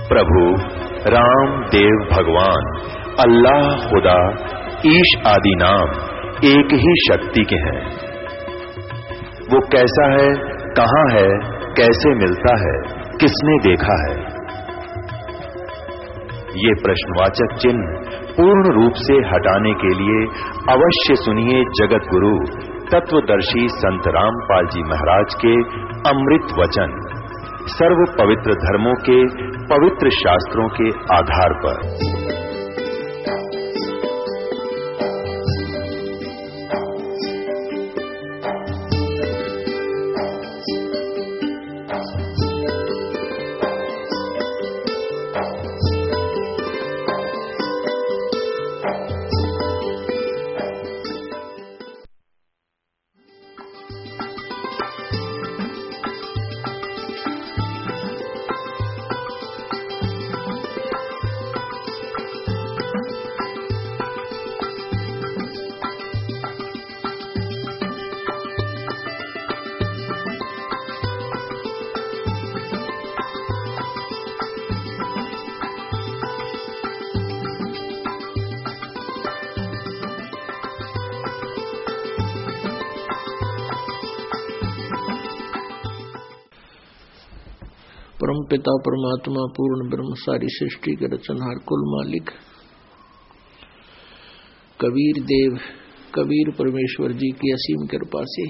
प्रभु राम देव भगवान अल्लाह खुदा ईश आदि नाम एक ही शक्ति के हैं। वो कैसा है, कहां है, कैसे मिलता है, किसने देखा है? ये प्रश्नवाचक चिन्ह पूर्ण रूप से हटाने के लिए अवश्य सुनिए जगत गुरु तत्वदर्शी संत रामपाल जी महाराज के अमृत वचन, सर्व पवित्र धर्मों के पवित्र शास्त्रों के आधार पर। परम पिता परमात्मा पूर्ण ब्रह्म सारी सृष्टि के रचनहार कुल मालिक कबीर देव कबीर परमेश्वर जी की असीम कृपा से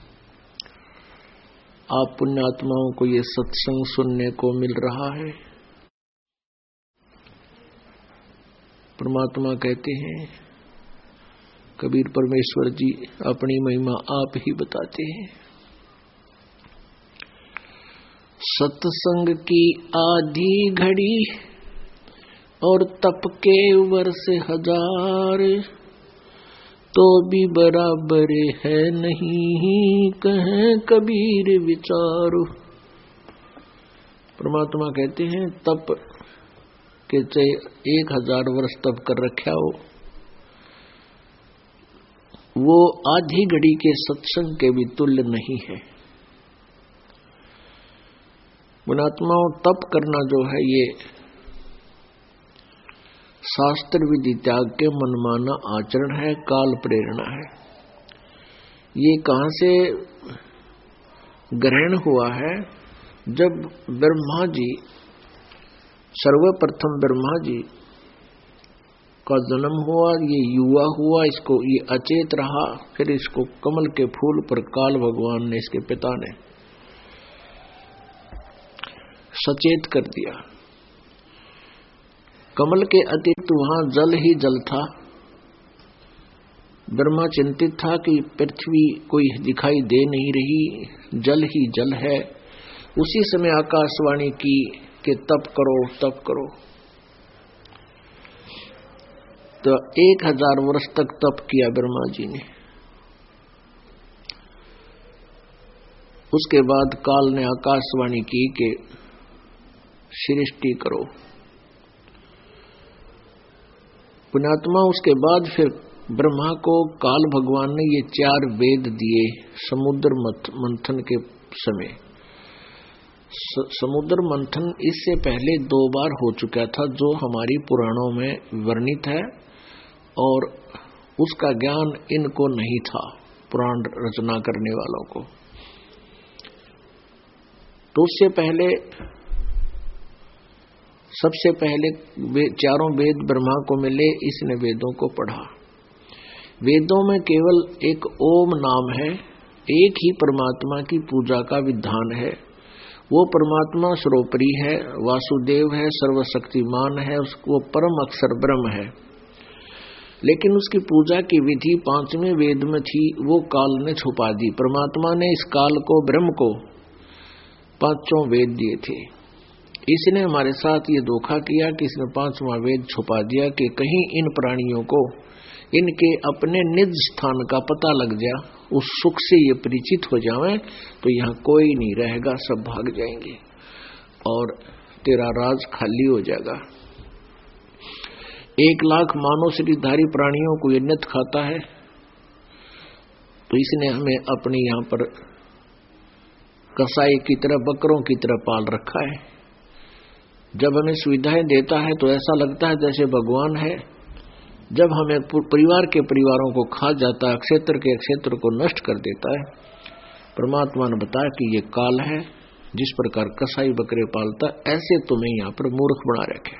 आप पुण्यात्माओं को ये सत्संग सुनने को मिल रहा है। परमात्मा कहते हैं, कबीर परमेश्वर जी अपनी महिमा आप ही बताते हैं। सत्संग की आधी घड़ी और तप के वर्ष हजार, तो भी बराबर है नहीं कहें कबीर विचारो। परमात्मा कहते हैं, तप के चाहे 1000 वर्ष तप कर रखा हो, वो आधी घड़ी के सत्संग के भी तुल्य नहीं है। पुण्यात्माओं, तप करना जो है ये शास्त्र विधि त्याग के मनमाना आचरण है, काल प्रेरणा है। ये कहां से ग्रहण हुआ है? जब ब्रह्मा जी, सर्वप्रथम ब्रह्मा जी का जन्म हुआ, ये युवा हुआ, इसको ये अचेत रहा, फिर इसको कमल के फूल पर काल भगवान ने, इसके पिता ने सचेत कर दिया। कमल के अतिरिक्त वहां जल ही जल था। ब्रह्मा चिंतित था कि पृथ्वी कोई दिखाई दे नहीं रही, जल ही जल है। उसी समय आकाशवाणी की कि तप करो तप करो। तो 1000 वर्ष तक तप किया ब्रह्मा जी ने। उसके बाद काल ने आकाशवाणी की कि सृष्टि करो। पुण्यात्मा, उसके बाद फिर ब्रह्मा को काल भगवान ने ये 4 वेद दिए समुद्र मंथन के समय। समुद्र मंथन इससे पहले 2 बार हो चुका था, जो हमारी पुराणों में वर्णित है, और उसका ज्ञान इनको नहीं था, पुराण रचना करने वालों को। तो उससे पहले सबसे पहले 4 वेद ब्रह्मा को मिले, इसने वेदों को पढ़ा। वेदों में केवल एक ओम नाम है, एक ही परमात्मा की पूजा का विधान है। वो परमात्मा सर्वोपरि है, वासुदेव है, सर्वशक्तिमान है, उसको परम अक्षर ब्रह्म है। लेकिन उसकी पूजा की विधि 5वें वेद में थी, वो काल ने छुपा दी। परमात्मा ने इस काल को, ब्रह्म को 5 वेद दिए थे। इसने हमारे साथ ये धोखा किया कि इसने 5वां वेद छुपा दिया कि कहीं इन प्राणियों को इनके अपने निज स्थान का पता लग जाए, उस सुख से ये परिचित हो जाएं, तो यहाँ कोई नहीं रहेगा, सब भाग जाएंगे और तेरा राज खाली हो जाएगा। 1 लाख मानव शरीरधारी प्राणियों को ये नित खाता है, तो इसने हमें अपने यहाँ पर कसाई की तरह, बकरों की तरह पाल रखा है। जब हमें सुविधाएं देता है तो ऐसा लगता है जैसे भगवान है। जब हमें परिवार के परिवारों को खा जाता है, क्षेत्र के क्षेत्र को नष्ट कर देता है, परमात्मा ने बताया कि ये काल है। जिस प्रकार कसाई बकरे पालता, ऐसे तुम्हें यहां पर मूर्ख बना रखे।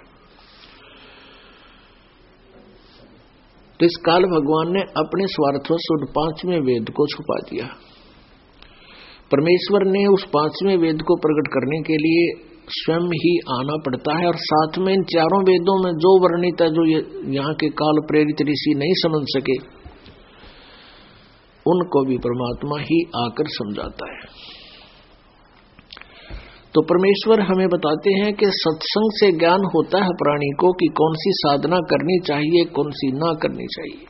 तो इस काल भगवान ने अपने स्वार्थवश उन 5वें वेद को छुपा दिया। परमेश्वर ने उस 5वें वेद को प्रकट करने के लिए स्वयं ही आना पड़ता है, और साथ में इन 4 वेदों में जो वर्णित है, जो यहाँ के काल प्रेरित ऋषि नहीं समझ सके, उनको भी परमात्मा ही आकर समझाता है। तो परमेश्वर हमें बताते हैं कि सत्संग से ज्ञान होता है प्राणी को कि कौन सी साधना करनी चाहिए, कौन सी ना करनी चाहिए,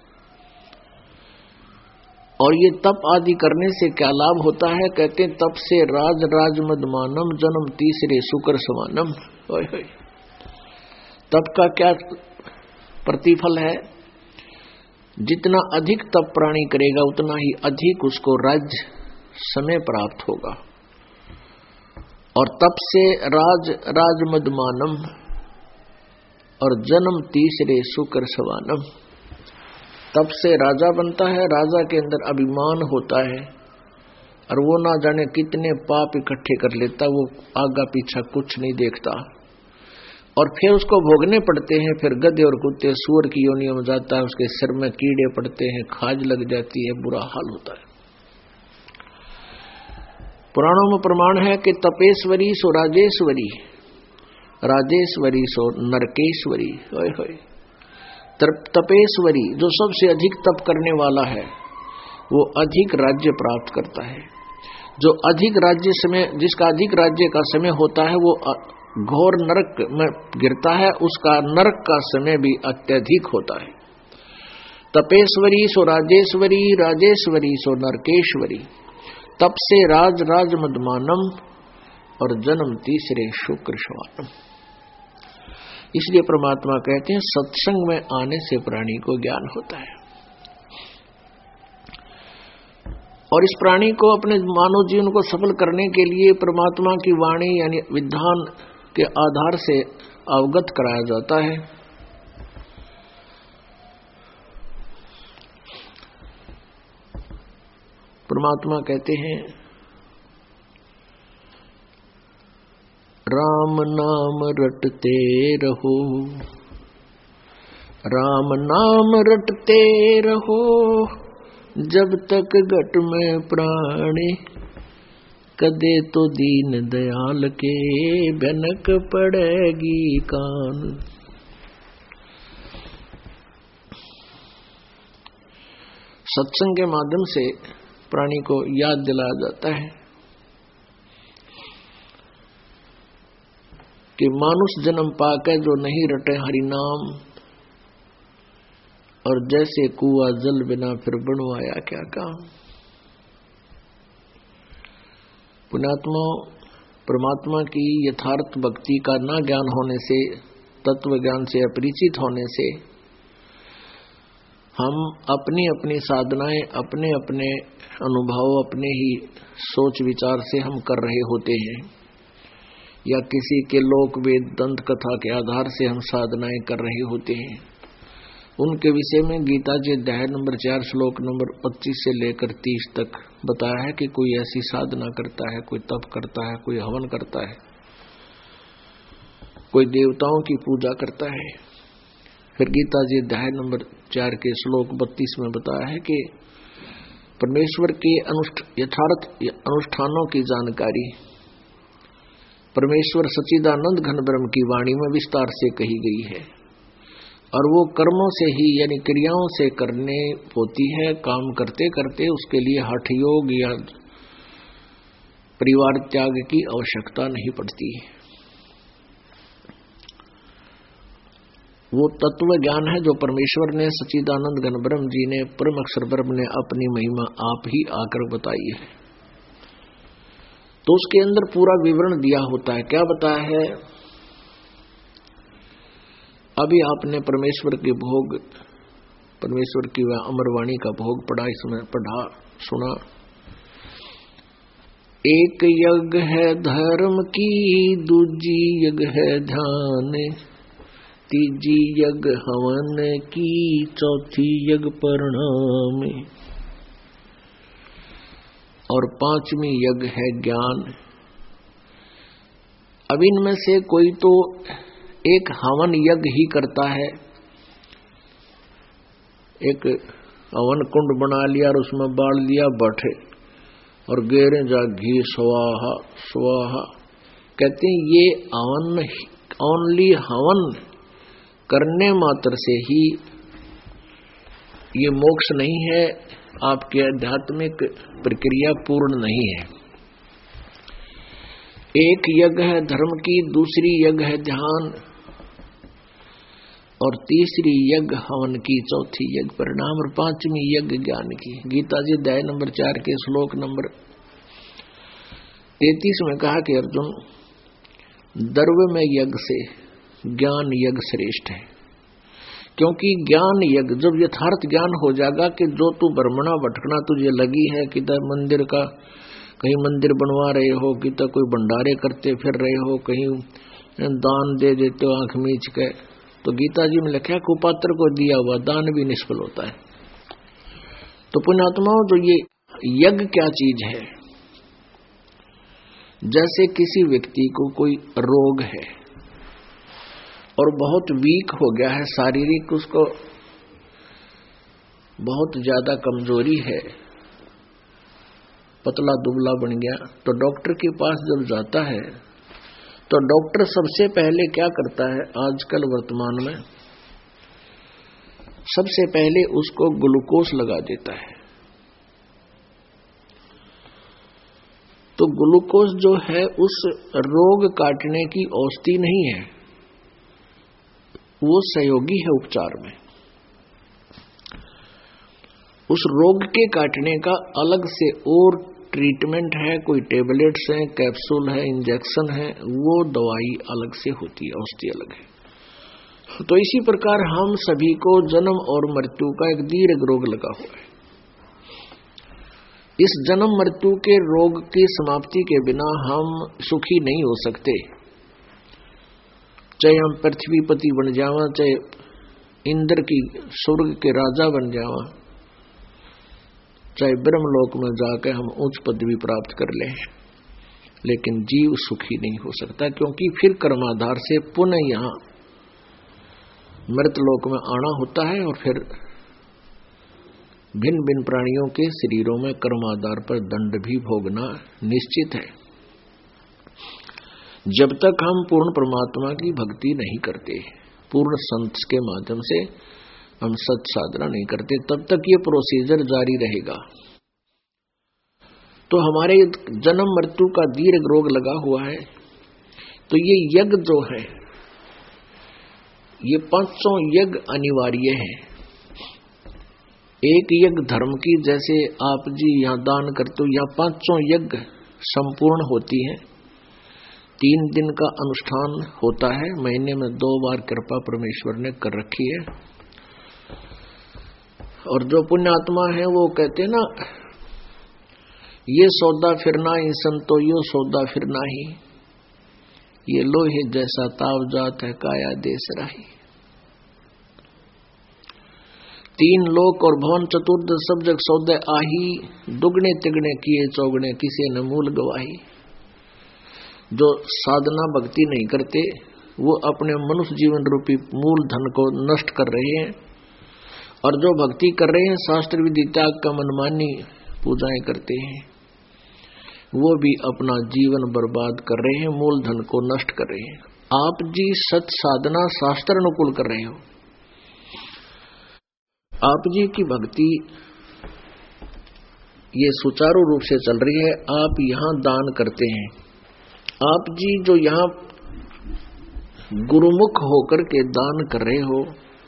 और ये तप आदि करने से क्या लाभ होता है। कहते हैं तप से राज राज मदमानम जन्म तीसरे शुक्र समानम। तप का क्या प्रतिफल है? जितना अधिक तप प्राणी करेगा उतना ही अधिक उसको राज्य समय प्राप्त होगा। और तप से राज राज मदमानम और जन्म तीसरे शुक्र सवानम। तप से राजा बनता है, राजा के अंदर अभिमान होता है, और वो ना जाने कितने पाप इकट्ठे कर लेता, वो आगा पीछा कुछ नहीं देखता, और फिर उसको भोगने पड़ते हैं। फिर गधे और कुत्ते सूअर की योनियों में जाता है, उसके सिर में कीड़े पड़ते हैं, खाज लग जाती है, बुरा हाल होता है। पुराणों में प्रमाण है कि तपेश्वरी सो राजेश्वरी, राजेश्वरी सो नरकेश्वरी। तपेश्वरी जो सबसे अधिक तप करने वाला है वो अधिक राज्य प्राप्त करता है। जो अधिक राज्य समय, जिसका अधिक राज्य का समय होता है, वो घोर नरक में गिरता है, उसका नरक का समय भी अत्यधिक होता है। तपेश्वरी सो राजेश्वरी, राजेश्वरी सो नरकेश्वरी। तप से राज राज मदमानम और जन्म तीसरे शुक्र शवानम। इसलिए परमात्मा कहते हैं सत्संग में आने से प्राणी को ज्ञान होता है, और इस प्राणी को अपने मानव जीवन को सफल करने के लिए परमात्मा की वाणी यानी विधान के आधार से अवगत कराया जाता है। परमात्मा कहते हैं राम नाम रटते रहो, राम नाम रटते रहो, जब तक घट में प्राणी, कदे तो दीन दयाल के भनक पड़ेगी कान। सत्संग के माध्यम से प्राणी को याद दिलाया जाता है कि मानुष जन्म पाकर जो नहीं रटे हरि नाम, और जैसे कुआ जल बिना फिर बनवाया क्या काम। पुण्यात्मा, परमात्मा की यथार्थ भक्ति का ना ज्ञान होने से, तत्व ज्ञान से अपरिचित होने से, हम अपनी अपनी साधनाएं, अपने अपने अनुभव, अपने ही सोच विचार से हम कर रहे होते हैं, या किसी के लोक वेद दंत कथा के आधार से हम साधनाएं कर रहे होते हैं। उनके विषय में गीता जी अध्याय नंबर 4 श्लोक नंबर 25 से लेकर 30 तक बताया है कि कोई ऐसी साधना करता है, कोई तप करता है, कोई हवन करता है, कोई देवताओं की पूजा करता है। फिर गीता जी अध्याय नंबर 4 के श्लोक 32 में बताया है कि परमेश्वर के यथार्थ अनुष्ठानों की जानकारी परमेश्वर सच्चिदानंद घन ब्रह्म की वाणी में विस्तार से कही गई है, और वो कर्मों से ही यानी क्रियाओं से करने होती है। काम करते करते उसके लिए हठ योग या परिवार त्याग की आवश्यकता नहीं पड़ती। वो तत्व ज्ञान है जो परमेश्वर ने सच्चिदानंद घन ब्रह्म जी ने, परम अक्षर ब्रह्म ने अपनी महिमा आप ही आकर बताई है। तो उसके अंदर पूरा विवरण दिया होता है। क्या बताया है? अभी आपने परमेश्वर के भोग, परमेश्वर की वह अमरवाणी का भोग पढ़ा, इसमें पढ़ा सुना। एक यज्ञ है धर्म की, दूजी यज्ञ है ध्यान, तीजी यज्ञ हवन की, चौथी यज्ञ परिणाम, और पांचवी यज्ञ है ज्ञान। अब इनमें से कोई तो एक हवन यज्ञ ही करता है, एक हवन कुंड बना लिया और उसमें बाल दिया बैठे और गेरे जा घी स्वाहा स्वाहा, कहते हैं ये हवन ओनली हवन करने मात्र से ही ये मोक्ष नहीं है, आपकी आध्यात्मिक प्रक्रिया पूर्ण नहीं है। एक यज्ञ है धर्म की, दूसरी यज्ञ है ध्यान, और तीसरी यज्ञ हवन की, चौथी यज्ञ परिणाम, और पांचवी यज्ञ ज्ञान की। गीता जी अध्याय नंबर 4 के श्लोक नंबर 33 में कहा कि अर्जुन, द्रव्य में यज्ञ से ज्ञान यज्ञ श्रेष्ठ है, क्योंकि ज्ञान यज्ञ जब यथार्थ ज्ञान हो जाएगा कि जो तू भ्रमणा भटकना तुझे लगी है, किधर मंदिर का कहीं मंदिर बनवा रहे हो, किधर कोई भंडारे करते फिर रहे हो, कहीं दान दे देते हो आंख मीच के, तो गीता जी में लिखा कुपात्र को दिया हुआ दान भी निष्फल होता है। तो पुण्यात्माओं, तो ये यज्ञ क्या चीज है? जैसे किसी व्यक्ति को कोई रोग है और बहुत वीक हो गया है, शारीरिक उसको बहुत ज्यादा कमजोरी है, पतला दुबला बन गया, तो डॉक्टर के पास जब जाता है तो डॉक्टर सबसे पहले क्या करता है आजकल वर्तमान में, सबसे पहले उसको ग्लूकोज लगा देता है। तो ग्लूकोज जो है उस रोग काटने की औषधि नहीं है, वो सहयोगी है उपचार में। उस रोग के काटने का अलग से और ट्रीटमेंट है, कोई टेबलेट्स हैं, कैप्सूल है, इंजेक्शन है, वो दवाई अलग से होती है, औषधि अलग है। तो इसी प्रकार हम सभी को जन्म और मृत्यु का एक दीर्घ रोग लगा हुआ है। इस जन्म मृत्यु के रोग की समाप्ति के बिना हम सुखी नहीं हो सकते, चाहे हम पृथ्वीपति बन जावा, चाहे इंद्र की स्वर्ग के राजा बन जावा, चाहे ब्रह्मलोक में जाकर हम उच्च पदवी प्राप्त कर लें, लेकिन जीव सुखी नहीं हो सकता, क्योंकि फिर कर्माधार से पुनः यहाँ मृतलोक में आना होता है और फिर भिन्न भिन्न प्राणियों के शरीरों में कर्माधार पर दंड भी भोगना निश्चित है, जब तक हम पूर्ण परमात्मा की भक्ति नहीं करते, पूर्ण संत के माध्यम से हम सत साधना नहीं करते, तब तक ये प्रोसीजर जारी रहेगा। तो हमारे जन्म मृत्यु का दीर्घ रोग लगा हुआ है। तो ये यज्ञ जो है, ये पांचों यज्ञ अनिवार्य है। एक यज्ञ धर्म की, जैसे आप जी यहाँ दान करते हो, यहाँ पांचों यज्ञ संपूर्ण होती हैं। 3 दिन का अनुष्ठान होता है, महीने में 2 बार कृपा परमेश्वर ने कर रखी है। और जो पुण्यात्मा है वो कहते हैं ना, ये सौदा फिरना ही संतो यो सौदा फिरना ही, ये लोहे जैसा ताव जात है काया देश राही। 3 लोक और भवन चतुर्दश सब जग सौदे आही, दुगने तिगने किए चौगने किसी न मूल गवाही। जो साधना भक्ति नहीं करते वो अपने मनुष्य जीवन रूपी मूल धन को नष्ट कर रहे हैं, और जो भक्ति कर रहे हैं शास्त्र विधि त्याग का मनमानी पूजाएं करते हैं, वो भी अपना जीवन बर्बाद कर रहे हैं, मूल धन को नष्ट कर रहे हैं। आप जी सत साधना शास्त्र अनुकूल कर रहे हो, आप जी की भक्ति ये सुचारू रूप से चल रही है, आप यहाँ दान करते हैं, आप जी जो यहाँ गुरुमुख होकर के दान कर रहे हो,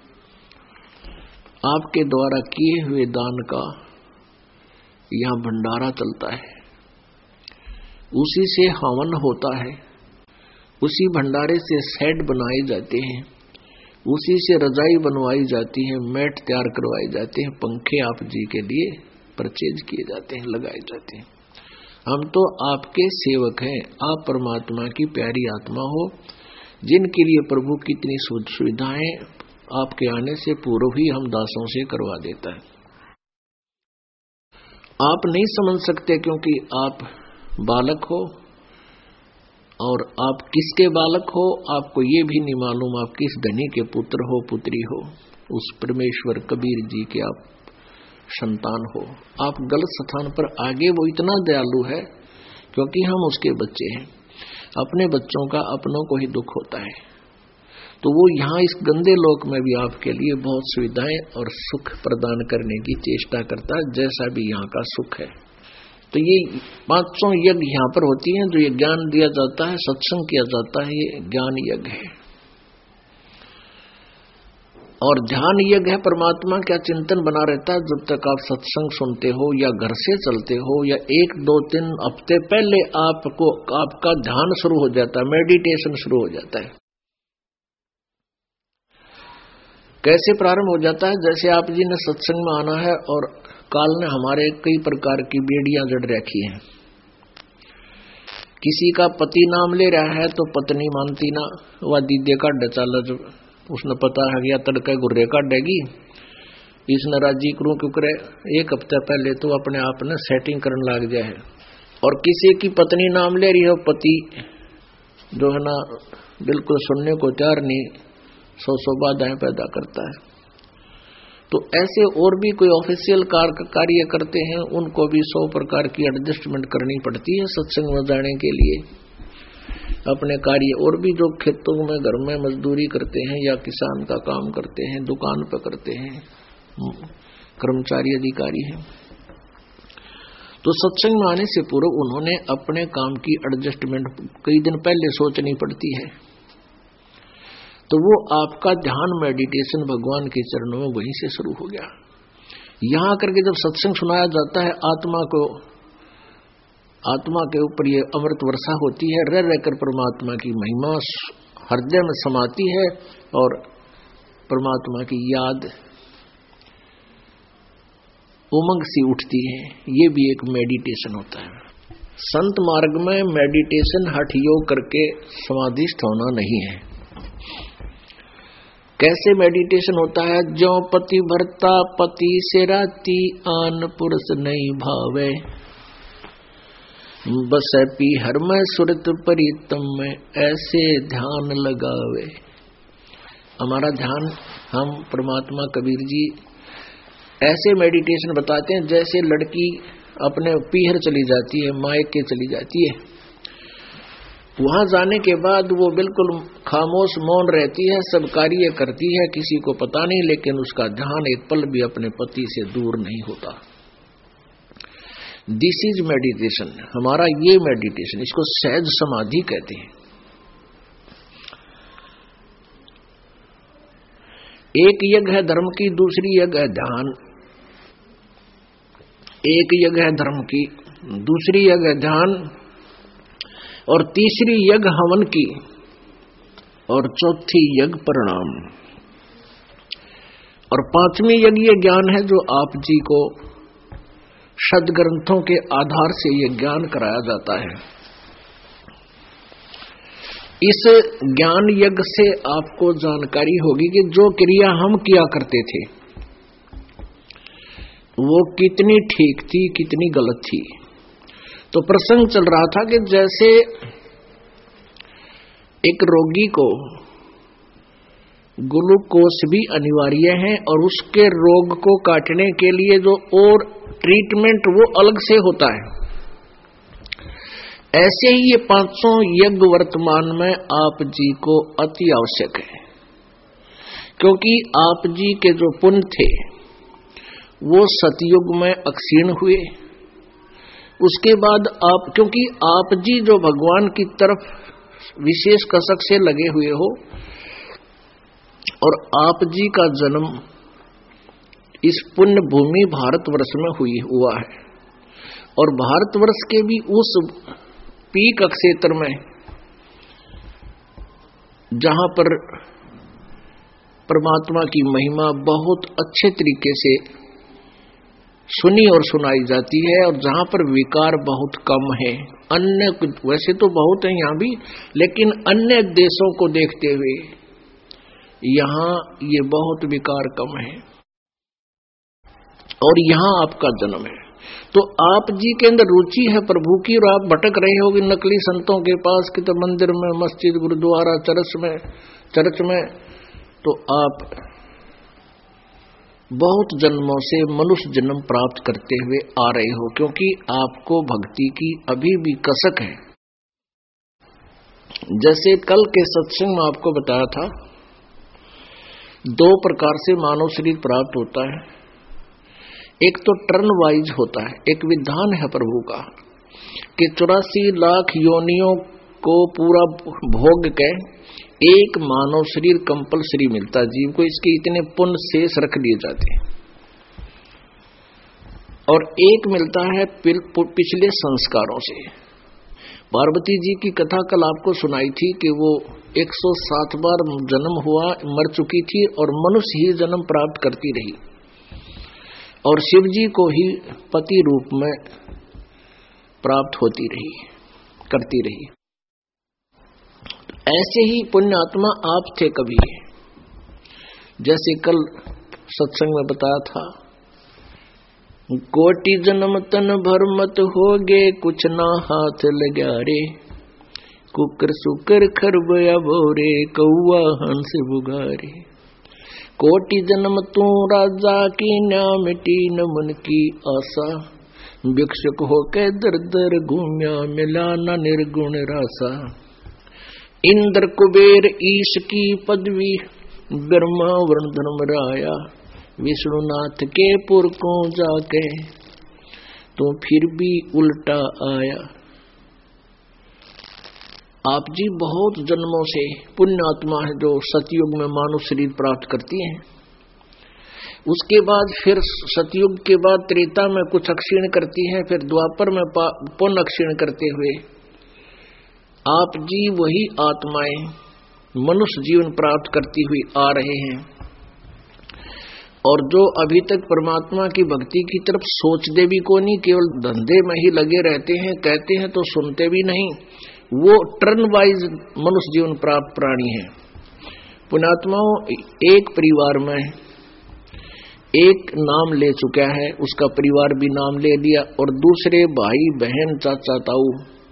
आपके द्वारा किए हुए दान का यहाँ भंडारा चलता है, उसी से हवन होता है, उसी भंडारे से सेट बनाए जाते हैं, उसी से रजाई बनवाई जाती है, मैट तैयार करवाए जाते हैं, पंखे आप जी के लिए परचेज किए जाते हैं, लगाए जाते हैं। हम तो आपके सेवक हैं, आप परमात्मा की प्यारी आत्मा हो, जिनके लिए प्रभु कितनी सुविधाएं आपके आने से पूर्व ही हम दासों से करवा देता है। आप नहीं समझ सकते क्योंकि आप बालक हो, और आप किसके बालक हो आपको ये भी नहीं मालूम, आप किस धनी के पुत्र हो पुत्री हो, उस परमेश्वर कबीर जी के आप संतान हो। आप गलत स्थान पर आगे, वो इतना दयालु है क्योंकि हम उसके बच्चे हैं। अपने बच्चों का अपनों को ही दुख होता है, तो वो यहाँ इस गंदे लोक में भी आपके लिए बहुत सुविधाएं और सुख प्रदान करने की चेष्टा करता है, जैसा भी यहाँ का सुख है। तो ये 500 यज्ञ यहाँ पर होती हैं, जो ये ज्ञान दिया जाता है, सत्संग किया जाता है, ये ज्ञान यज्ञ है। और ध्यान यज्ञ है, परमात्मा का चिंतन बना रहता है जब तक आप सत्संग सुनते हो या घर से चलते हो, या 1, 2, 3 हफ्ते पहले आपका ध्यान शुरू हो जाता है, मेडिटेशन शुरू हो जाता है। कैसे प्रारंभ हो जाता है? जैसे आप जी ने सत्संग में आना है और काल ने हमारे कई प्रकार की बेड़ियां जड़ रखी हैं। किसी का पति नाम ले रहा है तो पत्नी मानती ना, वह दीदे का डचाला, जो उसने पता है या तड़के गुर्रे काटेगी, इसने राजी करूं क्यों करे, 1 हफ्ते पहले तो अपने आप ने सेटिंग करने लग जाए है। और किसी की पत्नी नाम ले रही है, पति जो है ना बिल्कुल सुनने को तैयार नहीं, 100 बाधाएं पैदा करता है। तो ऐसे और भी कोई ऑफिशियल कार्य करते हैं, उनको भी 100 प्रकार की एडजस्टमेंट करनी पड़ती है सत्संग में जाने के लिए। अपने कार्य और भी जो खेतों में घर में मजदूरी करते हैं या किसान का काम करते हैं, दुकान पर करते हैं, कर्मचारी अधिकारी हैं, तो सत्संग में आने से पूर्व उन्होंने अपने काम की एडजस्टमेंट कई दिन पहले सोचनी पड़ती है। तो वो आपका ध्यान मेडिटेशन भगवान के चरणों में वहीं से शुरू हो गया। यहां करके जब सत्संग सुनाया जाता है, आत्मा के ऊपर ये अमृत वर्षा होती है, रह रहकर परमात्मा की महिमा हृदय में समाती है और परमात्मा की याद उमंग सी उठती है। ये भी एक मेडिटेशन होता है। संत मार्ग में मेडिटेशन हठ योग करके समाधिस्थ होना नहीं है। कैसे मेडिटेशन होता है? जो पति भरता पति से राती, आन पुरुष नहीं भावे, बस पी हर में सुरत परितम में, ऐसे ध्यान लगावे। हमारा ध्यान, हम परमात्मा कबीर जी ऐसे मेडिटेशन बताते हैं जैसे लड़की अपने पीहर चली जाती है, मायके चली जाती है, वहां जाने के बाद वो बिल्कुल खामोश मौन रहती है, सब कार्य करती है, किसी को पता नहीं, लेकिन उसका ध्यान एक पल भी अपने पति से दूर नहीं होता। This is meditation. हमारा ये मेडिटेशन, इसको सहज समाधि कहते हैं। एक यज्ञ है धर्म की, दूसरी यज्ञ है ध्यान। एक यज्ञ है धर्म की, दूसरी यज्ञ है ध्यान, और तीसरी यज्ञ हवन की, और चौथी यज्ञ प्रणाम, और 5वीं यज्ञ ये ज्ञान है जो आप जी को सदग्रंथों के आधार से ये ज्ञान कराया जाता है। इस ज्ञान यज्ञ से आपको जानकारी होगी कि जो क्रिया हम किया करते थे वो कितनी ठीक थी, कितनी गलत थी। तो प्रसंग चल रहा था कि जैसे एक रोगी को ग्लूकोज भी अनिवार्य है और उसके रोग को काटने के लिए जो और ट्रीटमेंट वो अलग से होता है, ऐसे ही ये 500 यज्ञ वर्तमान में आप जी को अति आवश्यक है। क्योंकि आप जी के जो पुण्य थे वो सतयुग में अक्षीण हुए, उसके बाद क्योंकि आप जी जो भगवान की तरफ विशेष कसक से लगे हुए हो, और आप जी का जन्म इस पुण्य भूमि भारतवर्ष में हुआ है, और भारतवर्ष के भी उस पीक क्षेत्र में जहां पर परमात्मा की महिमा बहुत अच्छे तरीके से सुनी और सुनाई जाती है, और जहां पर विकार बहुत कम है, अन्य वैसे तो बहुत है यहां भी, लेकिन अन्य देशों को देखते हुए यहां ये बहुत विकार कम है, और यहां आपका जन्म है। तो आप जी के अंदर रुचि है प्रभु की, और आप भटक रहे होगे नकली संतों के पास कि तो मंदिर में, मस्जिद, गुरुद्वारा, चर्च में, तो आप बहुत जन्मों से मनुष्य जन्म प्राप्त करते हुए आ रहे हो, क्योंकि आपको भक्ति की अभी भी कसक है। जैसे कल के सत्संग में आपको बताया था, 2 प्रकार से मानव शरीर प्राप्त होता है। एक तो टर्न वाइज होता है, एक विधान है प्रभु का कि 84 लाख योनियों को पूरा भोग के एक मानव शरीर कंपलसरी मिलता है जीव को, इसके इतने पुण्य शेष रख लिए जाते हैं, और एक मिलता है पिछले संस्कारों से। पार्वती जी की कथा कल आपको सुनाई थी कि वो 107 बार जन्म हुआ, मर चुकी थी और मनुष्य ही जन्म प्राप्त करती रही, और शिव जी को ही पति रूप में प्राप्त होती रही, करती रही। ऐसे ही पुण्यात्मा आप थे कभी, जैसे कल सत्संग में बताया था, कोटि जन्म तन भर मत होगे, कुछ ना हाथ लगा रे, कुकर सुकर खरबया बोरे, कौआ हंस बुगारे। कोटि जन्म तू राजा की, न्या मिटी न मन की आशा, भिक्षुक होके दर दर घूम्या, मिला न निर्गुण रासा। इंद्र कुबेर ईश की पदवी, ब्रह्मा वरुण धर्मराया, विष्णुनाथ के पुर को जाके, तो फिर भी उल्टा आया। आप जी बहुत जन्मों से पुण्यात्मा है जो सतयुग में मानव शरीर प्राप्त करती हैं। उसके बाद फिर सतयुग के बाद त्रेता में कुछ अक्षीण करती हैं, फिर द्वापर में पुण्य अक्षीण करते हुए आप जी वही आत्माएं मनुष्य जीवन प्राप्त करती हुई आ रहे हैं, और जो अभी तक परमात्मा की भक्ति की तरफ सोचते भी को नहीं, केवल धंधे में ही लगे रहते हैं, कहते हैं तो सुनते भी नहीं, वो टर्न वाइज मनुष्य जीवन प्राप्त प्राणी हैं। पुण्यात्माओं, एक परिवार में एक नाम ले चुका है, उसका परिवार भी नाम ले लिया, और दूसरे भाई बहन चाचा ताऊ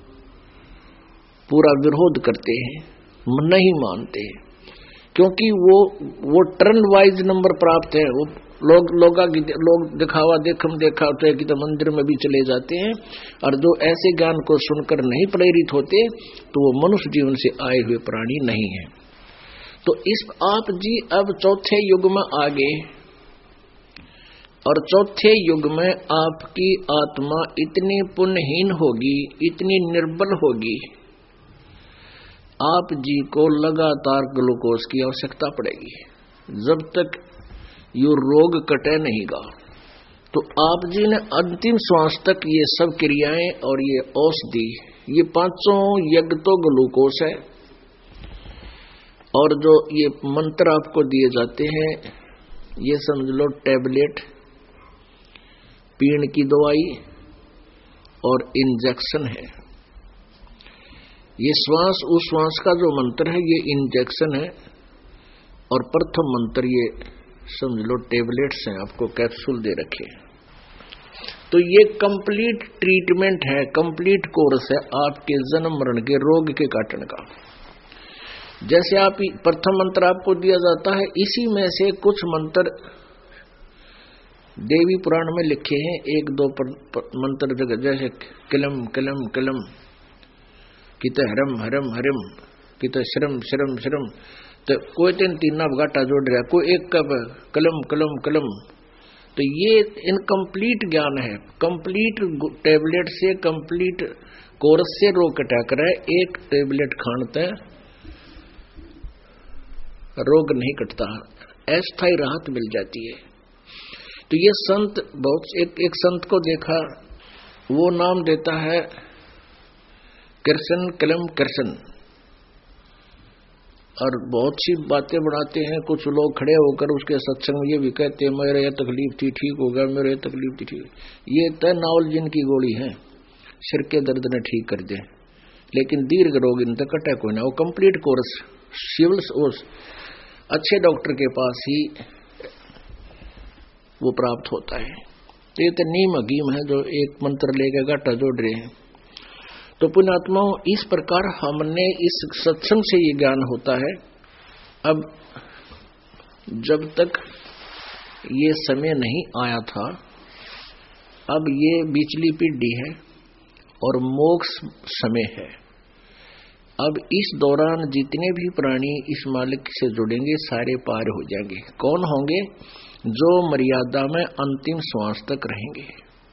पूरा विरोध करते हैं, नहीं मानते, क्योंकि वो टर्न वाइज नंबर प्राप्त है। वो लोग दिखावा देखा होते हैं कि तो मंदिर में भी चले जाते हैं, और जो ऐसे ज्ञान को सुनकर नहीं प्रेरित होते तो वो मनुष्य जीवन से आए हुए प्राणी नहीं है। तो इस आप जी अब चौथे युग में आ गए, और चौथे युग में आपकी आत्मा इतनी पुण्यहीन होगी, इतनी निर्बल होगी, आप जी को लगातार ग्लूकोज की आवश्यकता पड़ेगी जब तक ये रोग कटे नहीं गा। तो आप जी ने अंतिम श्वास तक ये सब क्रियाएं और ये औषधि, ये 5 यज्ञ तो ग्लूकोज है, और जो ये मंत्र आपको दिए जाते हैं ये समझ लो टैबलेट, पीण की दवाई और इंजेक्शन है। ये श्वास उस श्वास का जो मंत्र है ये इंजेक्शन है, और प्रथम मंत्र ये समझ लो टैबलेट्स हैं, आपको कैप्सूल दे रखे। तो ये कंप्लीट ट्रीटमेंट है, कंप्लीट कोर्स है आपके जन्म मरण के रोग के काटने का। जैसे आप प्रथम मंत्र आपको दिया जाता है, इसी में से कुछ मंत्र देवी पुराण में लिखे हैं, 1-2 मंत्र जगह, जैसे किलम किलम किलम, कित हरम हरम हरम, कित श्रम श्रम श्रम, तो कोई 3 घाटा जोड़ रहा, कोई एक कब कलम कलम कलम। तो ये इनकम्प्लीट ज्ञान है, कंप्लीट टैबलेट से, कंप्लीट कोर्स से रोग कटा कर है। एक टैबलेट खानते रोग नहीं कटता, अस्थायी राहत मिल जाती है। तो ये संत बहुत एक संत को देखा, वो नाम देता है कृष्ण कलम कृष्ण, और बहुत सी बातें बनाते हैं। कुछ लोग खड़े होकर उसके सत्संग में ये भी कहते हैं मेरे ये तकलीफ थी ठीक हो गया, मेरे ये तकलीफ थी ठीक। ये तय नावल जिनकी गोली है, सिर के दर्द ने ठीक कर दे, लेकिन दीर्घ रोग इन तक अटैक होना। वो कंप्लीट कोर्स सिविल अच्छे डॉक्टर के पास ही वो प्राप्त होता है। तो ये तो नीम हकीम है जो एक मंत्र लेकर घाटा जोड़ रहे हैं। तो पुण्यात्माओं, इस प्रकार हमने इस सत्संग से ये ज्ञान होता है। अब जब तक ये समय नहीं आया था, अब ये बिचली पीढ़ी है और मोक्ष समय है। अब इस दौरान जितने भी प्राणी इस मालिक से जुड़ेंगे सारे पार हो जाएंगे। कौन होंगे? जो मर्यादा में अंतिम श्वास तक रहेंगे,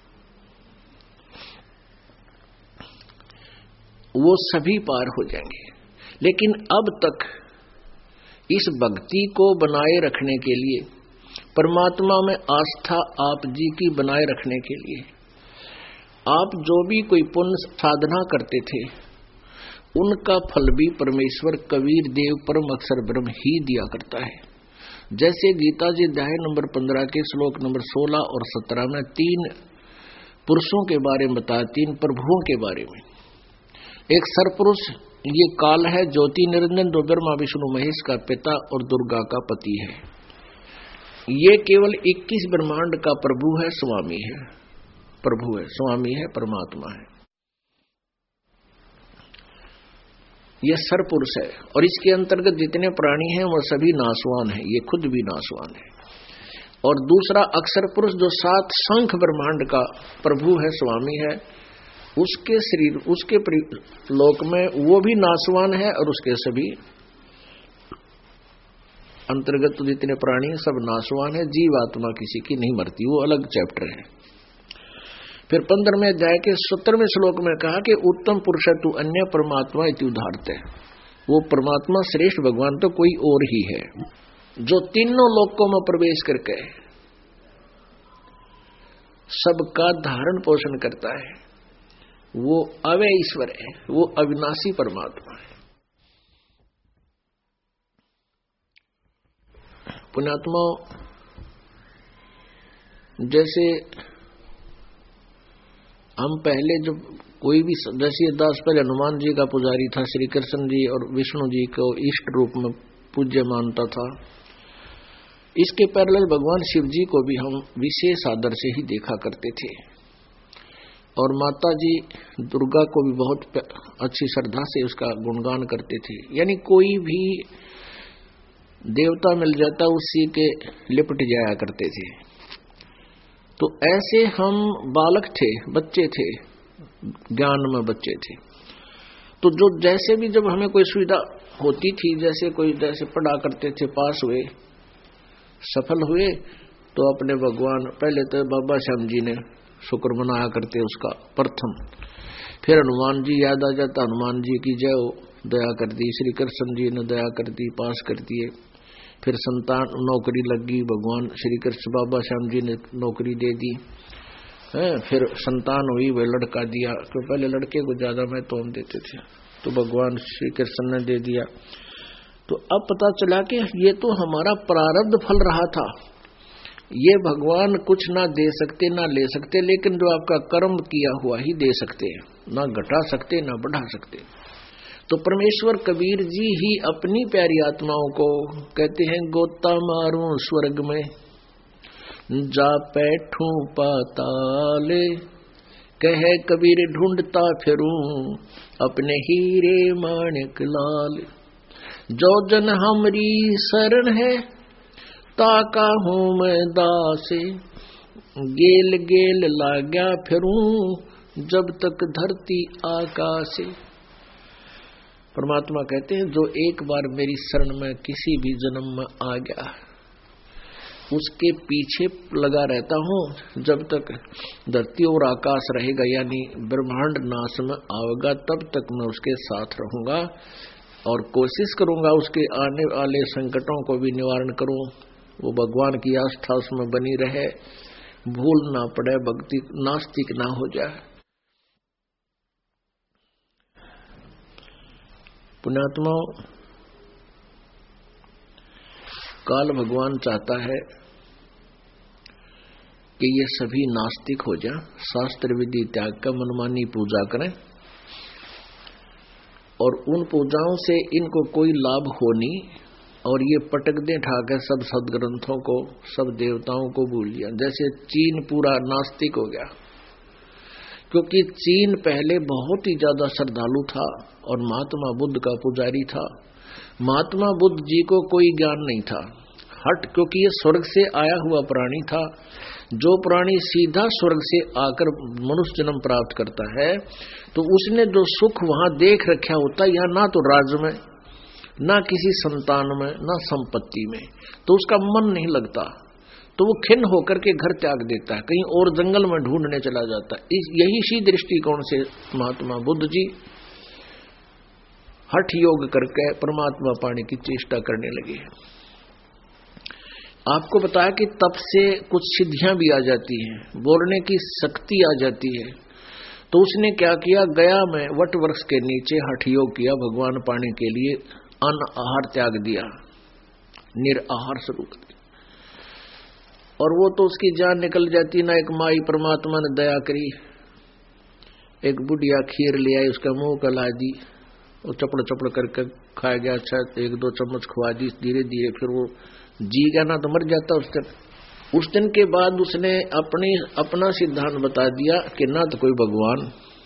वो सभी पार हो जाएंगे। लेकिन अब तक इस भक्ति को बनाए रखने के लिए, परमात्मा में आस्था आप जी की बनाए रखने के लिए, आप जो भी कोई पुण्य साधना करते थे उनका फल भी परमेश्वर कबीर देव परम अक्षर ब्रह्म ही दिया करता है। जैसे गीता जी अध्याय नंबर 15 के श्लोक नंबर 16 और 17 में 3 पुरुषों के बारे में बताया, 3 प्रभुओं के बारे में। एक सरपुरुष ये काल है, ज्योति निरंजन, जो ब्रह्मा विष्णु महेश का पिता और दुर्गा का पति है। ये केवल 21 ब्रह्मांड का प्रभु है, स्वामी है, प्रभु है, स्वामी है, परमात्मा है। ये सरपुरुष है और इसके अंतर्गत जितने प्राणी हैं वो सभी नासवान हैं, ये खुद भी नासवान है। और दूसरा अक्षर पुरुष जो 7 शंख ब्रह्मांड का प्रभु है, स्वामी है, उसके शरीर उसके लोक में वो भी नासवान है और उसके सभी अंतर्गत जितने प्राणी सब नासवान है। जीवात्मा किसी की नहीं मरती, वो अलग चैप्टर है। फिर 15वें अध्याय के 17वें श्लोक में कहा कि उत्तम पुरुष तु अन्य परमात्मा इति उदाहरते। वो परमात्मा श्रेष्ठ भगवान तो कोई और ही है, जो तीनों लोकों में प्रवेश करके सबका धारण पोषण करता है। वो अव्यय ईश्वर है, वो अविनाशी परमात्मा है। पुण्यात्मा, जैसे हम पहले जब कोई भी जैसे दास पहले हनुमान जी का पुजारी था, श्री कृष्ण जी और विष्णु जी को इष्ट रूप में पूज्य मानता था। इसके पैरेलल भगवान शिव जी को भी हम विशेष आदर से ही देखा करते थे और माता जी दुर्गा को भी बहुत अच्छी श्रद्धा से उसका गुणगान करते थे। यानी कोई भी देवता मिल जाता उसी के लिपट जाया करते थे। तो ऐसे हम बालक थे, बच्चे थे, ज्ञान में बच्चे थे। तो जो जैसे भी जब हमें कोई सुविधा होती थी, जैसे कोई जैसे पढ़ा करते थे, पास हुए, सफल हुए, तो अपने भगवान पहले तो बाबा श्याम जी ने शुक्र मनाया करते उसका प्रथम। फिर हनुमान जी याद आ जाता, हनुमान जी की जय, दया कर दी। श्री कृष्ण जी ने दया कर दी, पास कर दिए। फिर संतान नौकरी लगी, भगवान श्री कृष्ण बाबा श्याम जी ने नौकरी दे दी। फिर संतान हुई, वह लड़का दिया, तो पहले लड़के को ज्यादा महत्व हम देते थे, तो भगवान श्री कृष्ण ने दे दिया। तो अब पता चला कि ये तो हमारा प्रारब्ध फल रहा था। ये भगवान कुछ ना दे सकते ना ले सकते, लेकिन जो आपका कर्म किया हुआ ही दे सकते हैं, ना घटा सकते ना बढ़ा सकते। तो परमेश्वर कबीर जी ही अपनी प्यारी आत्माओं को कहते हैं, गोता मारूं स्वर्ग में जा बैठूं पाताले, कहे कबीर ढूंढता फिरूं अपने हीरे माणिक लाल। जो जन हमरी शरण है ताका हूं मैं दासे, गेल गेल लाग्या फिरूं जब तक धरती आकाशे। परमात्मा कहते हैं, जो एक बार मेरी शरण में किसी भी जन्म में आ गया उसके पीछे लगा रहता हूं जब तक धरती और आकाश रहेगा, यानी ब्रह्मांड नाश में आएगा, तब तक मैं उसके साथ रहूंगा और कोशिश करूंगा उसके आने वाले संकटों को भी निवारण करूं। वो भगवान की आस्था उसमें बनी रहे, भूल ना पड़े, भक्ति नास्तिक ना हो जाए। पुण्यात्माओं, काल भगवान चाहता है कि ये सभी नास्तिक हो जाएं, शास्त्र विधि त्याग कर मनमानी पूजा करें, और उन पूजाओं से इनको कोई लाभ हो नहीं, और ये पटक दे ठाकर सब सदग्रंथों को, सब देवताओं को भूल लिया। जैसे चीन पूरा नास्तिक हो गया, क्योंकि चीन पहले बहुत ही ज्यादा श्रद्धालु था और महात्मा बुद्ध का पुजारी था। महात्मा बुद्ध जी को कोई ज्ञान नहीं था, क्योंकि ये स्वर्ग से आया हुआ प्राणी था। जो प्राणी सीधा स्वर्ग से आकर मनुष्य जन्म प्राप्त करता है, तो उसने जो सुख वहां देख रखा होता है, यहाँ ना तो राज्य में, ना किसी संतान में, ना संपत्ति में, तो उसका मन नहीं लगता, तो वो खिन्न होकर के घर त्याग देता है, कहीं और जंगल में ढूंढने चला जाता है। यही सी दृष्टिकोण से महात्मा बुद्ध जी हठ योग करके परमात्मा पाने की चेष्टा करने लगे। आपको बताया कि तप से कुछ सिद्धियां भी आ जाती हैं, बोलने की शक्ति आ जाती है। तो उसने क्या किया, गया में वट वृक्ष के नीचे हठ योग किया, भगवान पाने के लिए अन्न आहार त्याग दिया, निराहार शुरू कर दिया, और वो तो उसकी जान निकल जाती ना। एक माई परमात्मा ने दया करी, एक बुढ़िया खीर ले आई, उसका मुंह कला दी, वो चपड़ चपड़ करके खाया गया। अच्छा 1-2 चम्मच खुआ दी, धीरे धीरे फिर वो जी गया, ना तो मर जाता उस दिन के बाद उसने अपना सिद्धांत बता दिया कि ना तो कोई भगवान,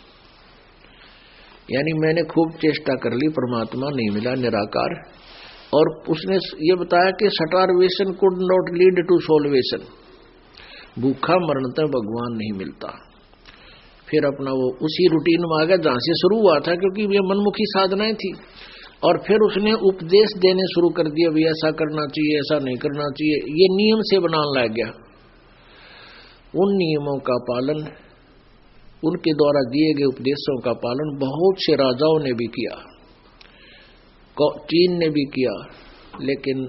यानी मैंने खूब चेष्टा कर ली, परमात्मा नहीं मिला, निराकार। और उसने ये बताया कि starvation could not lead to salvation, भूखा मरण तक भगवान नहीं मिलता। फिर अपना वो उसी रूटीन में आ गया जहां से शुरू हुआ था, क्योंकि ये मनमुखी साधनाएं थी। और फिर उसने उपदेश देने शुरू कर दिया, भी ऐसा करना चाहिए, ऐसा नहीं करना चाहिए, ये नियम से बनाने लग गया। उन नियमों का पालन, उनके द्वारा दिए गए उपदेशों का पालन बहुत से राजाओं ने भी किया, चीन ने भी किया, लेकिन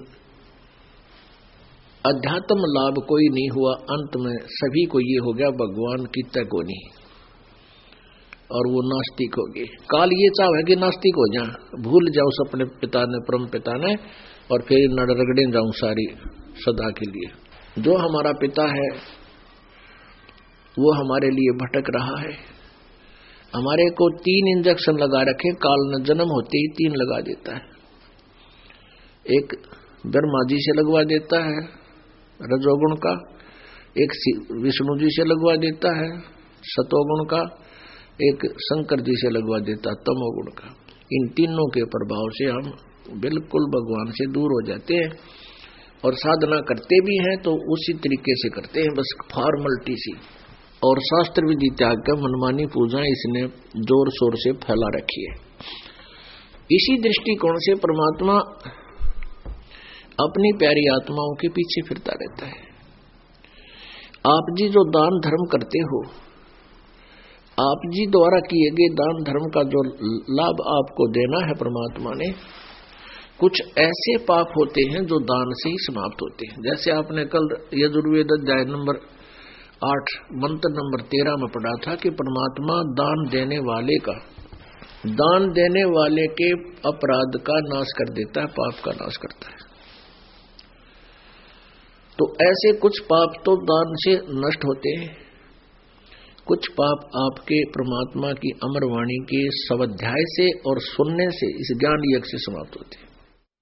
अध्यात्म लाभ कोई नहीं हुआ। अंत में सभी को ये हो गया भगवान की तकोनी, और वो नास्तिक हो गए। काल ये चाह है कि नास्तिक हो जाए, भूल जाओ उस अपने पिता ने, परम पिता ने, और फिर न रगड़े जाऊं सारी सदा के लिए। जो हमारा पिता है वो हमारे लिए भटक रहा है। हमारे को 3 इंजेक्शन लगा रखे, काल ने जन्म होते ही 3 लगा देता है। एक ब्रह्मा जी से लगवा देता है रजोगुण का, एक विष्णु जी से लगवा देता है सतोगुण का, एक शंकर जी से लगवा देता तमोगुण का। इन तीनों के प्रभाव से हम बिल्कुल भगवान से दूर हो जाते हैं, और साधना करते भी हैं तो उसी तरीके से करते हैं, बस फॉर्मलिटी सी। और शास्त्र विधि त्याग कर मनमानी पूजा इसने जोर शोर से फैला रखी है। इसी दृष्टिकोण से परमात्मा अपनी प्यारी आत्माओं के पीछे फिरता रहता है। आप जी जो दान धर्म करते हो, आप जी द्वारा किए गए दान धर्म का जो लाभ आपको देना है परमात्मा ने, कुछ ऐसे पाप होते हैं जो दान से ही समाप्त होते हैं। जैसे आपने कल यजुर्वेद अध्याय नंबर 8 मंत्र नंबर 13 में पढ़ा था कि परमात्मा दान देने वाले के अपराध का नाश कर देता है, पाप का नाश करता है। तो ऐसे कुछ पाप तो दान से नष्ट होते हैं, कुछ पाप आपके परमात्मा की अमर वाणी के स्वाध्याय से और सुनने से, इस ज्ञान यज्ञ से समाप्त होते हैं।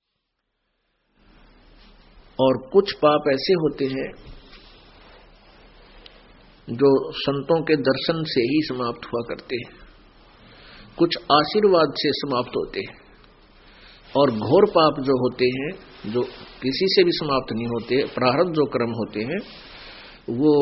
और कुछ पाप ऐसे होते हैं जो संतों के दर्शन से ही समाप्त हुआ करते हैं, कुछ आशीर्वाद से समाप्त होते हैं, और घोर पाप जो होते हैं जो किसी से भी समाप्त नहीं होते, प्रारब्ध जो कर्म होते हैं वो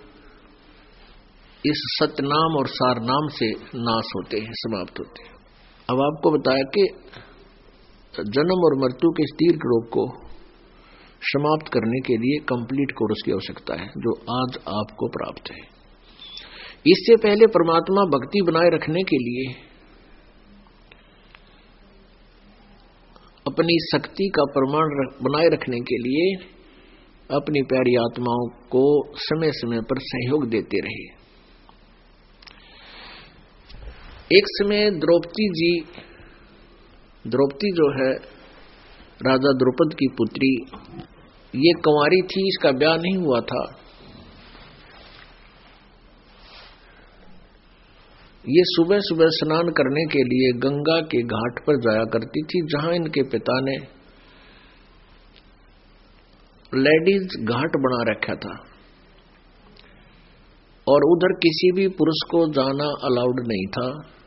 इस सतनाम और सारनाम से नाश होते हैं, समाप्त होते हैं। अब आपको बताया कि जन्म और मृत्यु के इस दीर्घ रोग को समाप्त करने के लिए कंप्लीट कोर्स की आवश्यकता है, जो आज आपको प्राप्त है। इससे पहले परमात्मा भक्ति बनाए रखने के लिए, अपनी शक्ति का प्रमाण बनाए रखने के लिए अपनी प्यारी आत्माओं को समय समय पर सहयोग देते रहे। एक समय द्रौपदी जो है राजा द्रुपद की पुत्री, ये कुंवारी थी, इसका ब्याह नहीं हुआ था। ये सुबह सुबह स्नान करने के लिए गंगा के घाट पर जाया करती थी, जहां इनके पिता ने लेडीज घाट बना रखा था और उधर किसी भी पुरुष को जाना अलाउड नहीं था।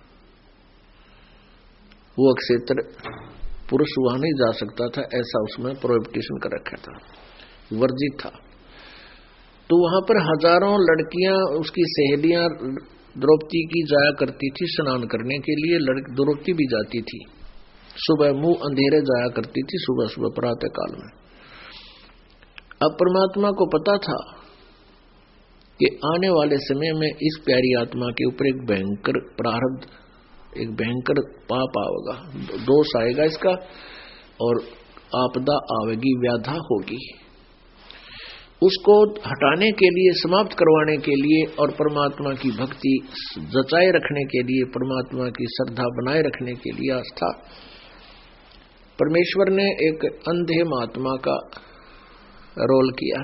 वो क्षेत्र पुरुष वहां नहीं जा सकता था, ऐसा उसमें प्रोहिबिशन कर रखा था, वर्जित था। तो वहां पर हजारों लड़कियां, उसकी सहेलियां द्रौपदी की जाया करती थी स्नान करने के लिए। द्रौपदी भी जाती थी, सुबह मुंह अंधेरे जाया करती थी, सुबह सुबह प्रातः काल में। अब परमात्मा को पता था कि आने वाले समय में इस प्यारी आत्मा के ऊपर एक भयंकर प्रारब्ध, एक भयंकर पाप आएगा, दोष आएगा इसका, और आपदा आवेगी, व्याधा होगी। उसको हटाने के लिए, समाप्त करवाने के लिए और परमात्मा की भक्ति जचाए रखने के लिए, परमात्मा की श्रद्धा बनाए रखने के लिए, आस्था, परमेश्वर ने एक अंधे महात्मा का रोल किया।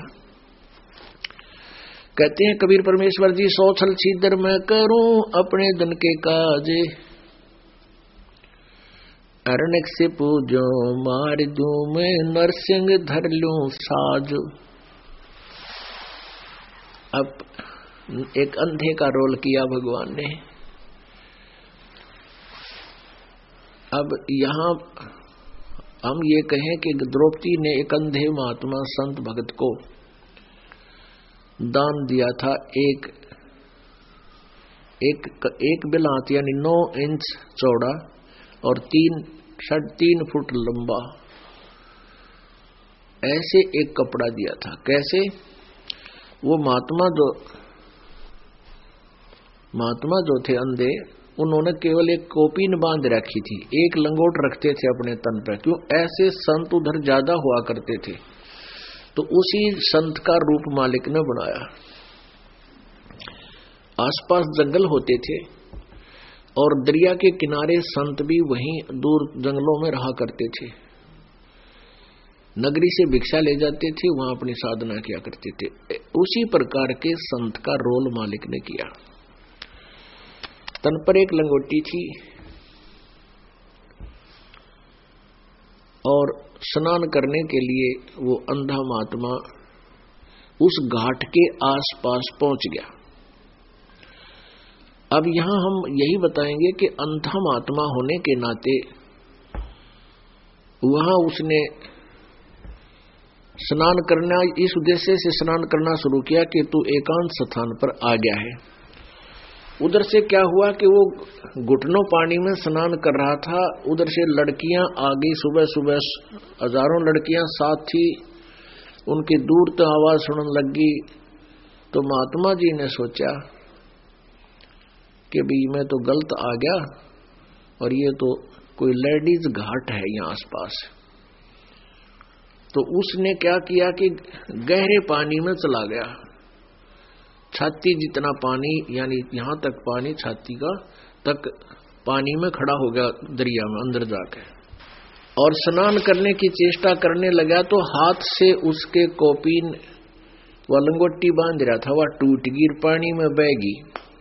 कहते हैं कबीर परमेश्वर जी, सौ छल छिद्र मैं करूं अपने धन के काजे, अरण्य से पूजो मार दूं मैं, नरसिंह धर लूं साज। अब एक अंधे का रोल किया भगवान ने। अब यहां हम ये कहें कि द्रौपदी ने एक अंधे महात्मा संत भगत को दान दिया था, एक बिलात यानी 9 इंच चौड़ा और 3.5 फुट लंबा, ऐसे एक कपड़ा दिया था। कैसे? वो महात्मा जो थे अंधे, उन्होंने केवल एक कोपीन बांध रखी थी, एक लंगोट रखते थे अपने तन पर। क्यों? ऐसे संत उधर ज्यादा हुआ करते थे, तो उसी संत का रूप मालिक ने बनाया। आसपास जंगल होते थे और दरिया के किनारे संत भी वहीं दूर जंगलों में रहा करते थे। नगरी से भिक्षा ले जाते थे, वहां अपनी साधना किया करते थे। उसी प्रकार के संत का रोल मालिक ने किया। तन पर एक लंगोटी थी और स्नान करने के लिए वो अंधा महात्मा उस घाट के आसपास पहुंच गया। अब यहां हम यही बताएंगे कि अंधा महात्मा होने के नाते वहां उसने स्नान करना, इस उद्देश्य से स्नान करना शुरू किया कि तू एकांत स्थान पर आ गया है। उधर से क्या हुआ कि वो घुटनों पानी में स्नान कर रहा था, उधर से लड़कियां आ गई, सुबह सुबह हजारों लड़कियां साथ थी, उनकी दूर तो आवाज सुनने लगी। तो महात्मा जी ने सोचा कि भाई मैं तो गलत आ गया और ये तो कोई लेडीज घाट है यहाँ आसपास। तो उसने क्या किया कि गहरे पानी में चला गया, छाती जितना पानी, यानी यहां तक पानी छाती का तक पानी में खड़ा हो गया दरिया में अंदर जाकर, और स्नान करने की चेष्टा करने लगा। तो हाथ से उसके कोपीन व लंगोटी बांध रहा था, वह टूट गिर पानी में बह गई,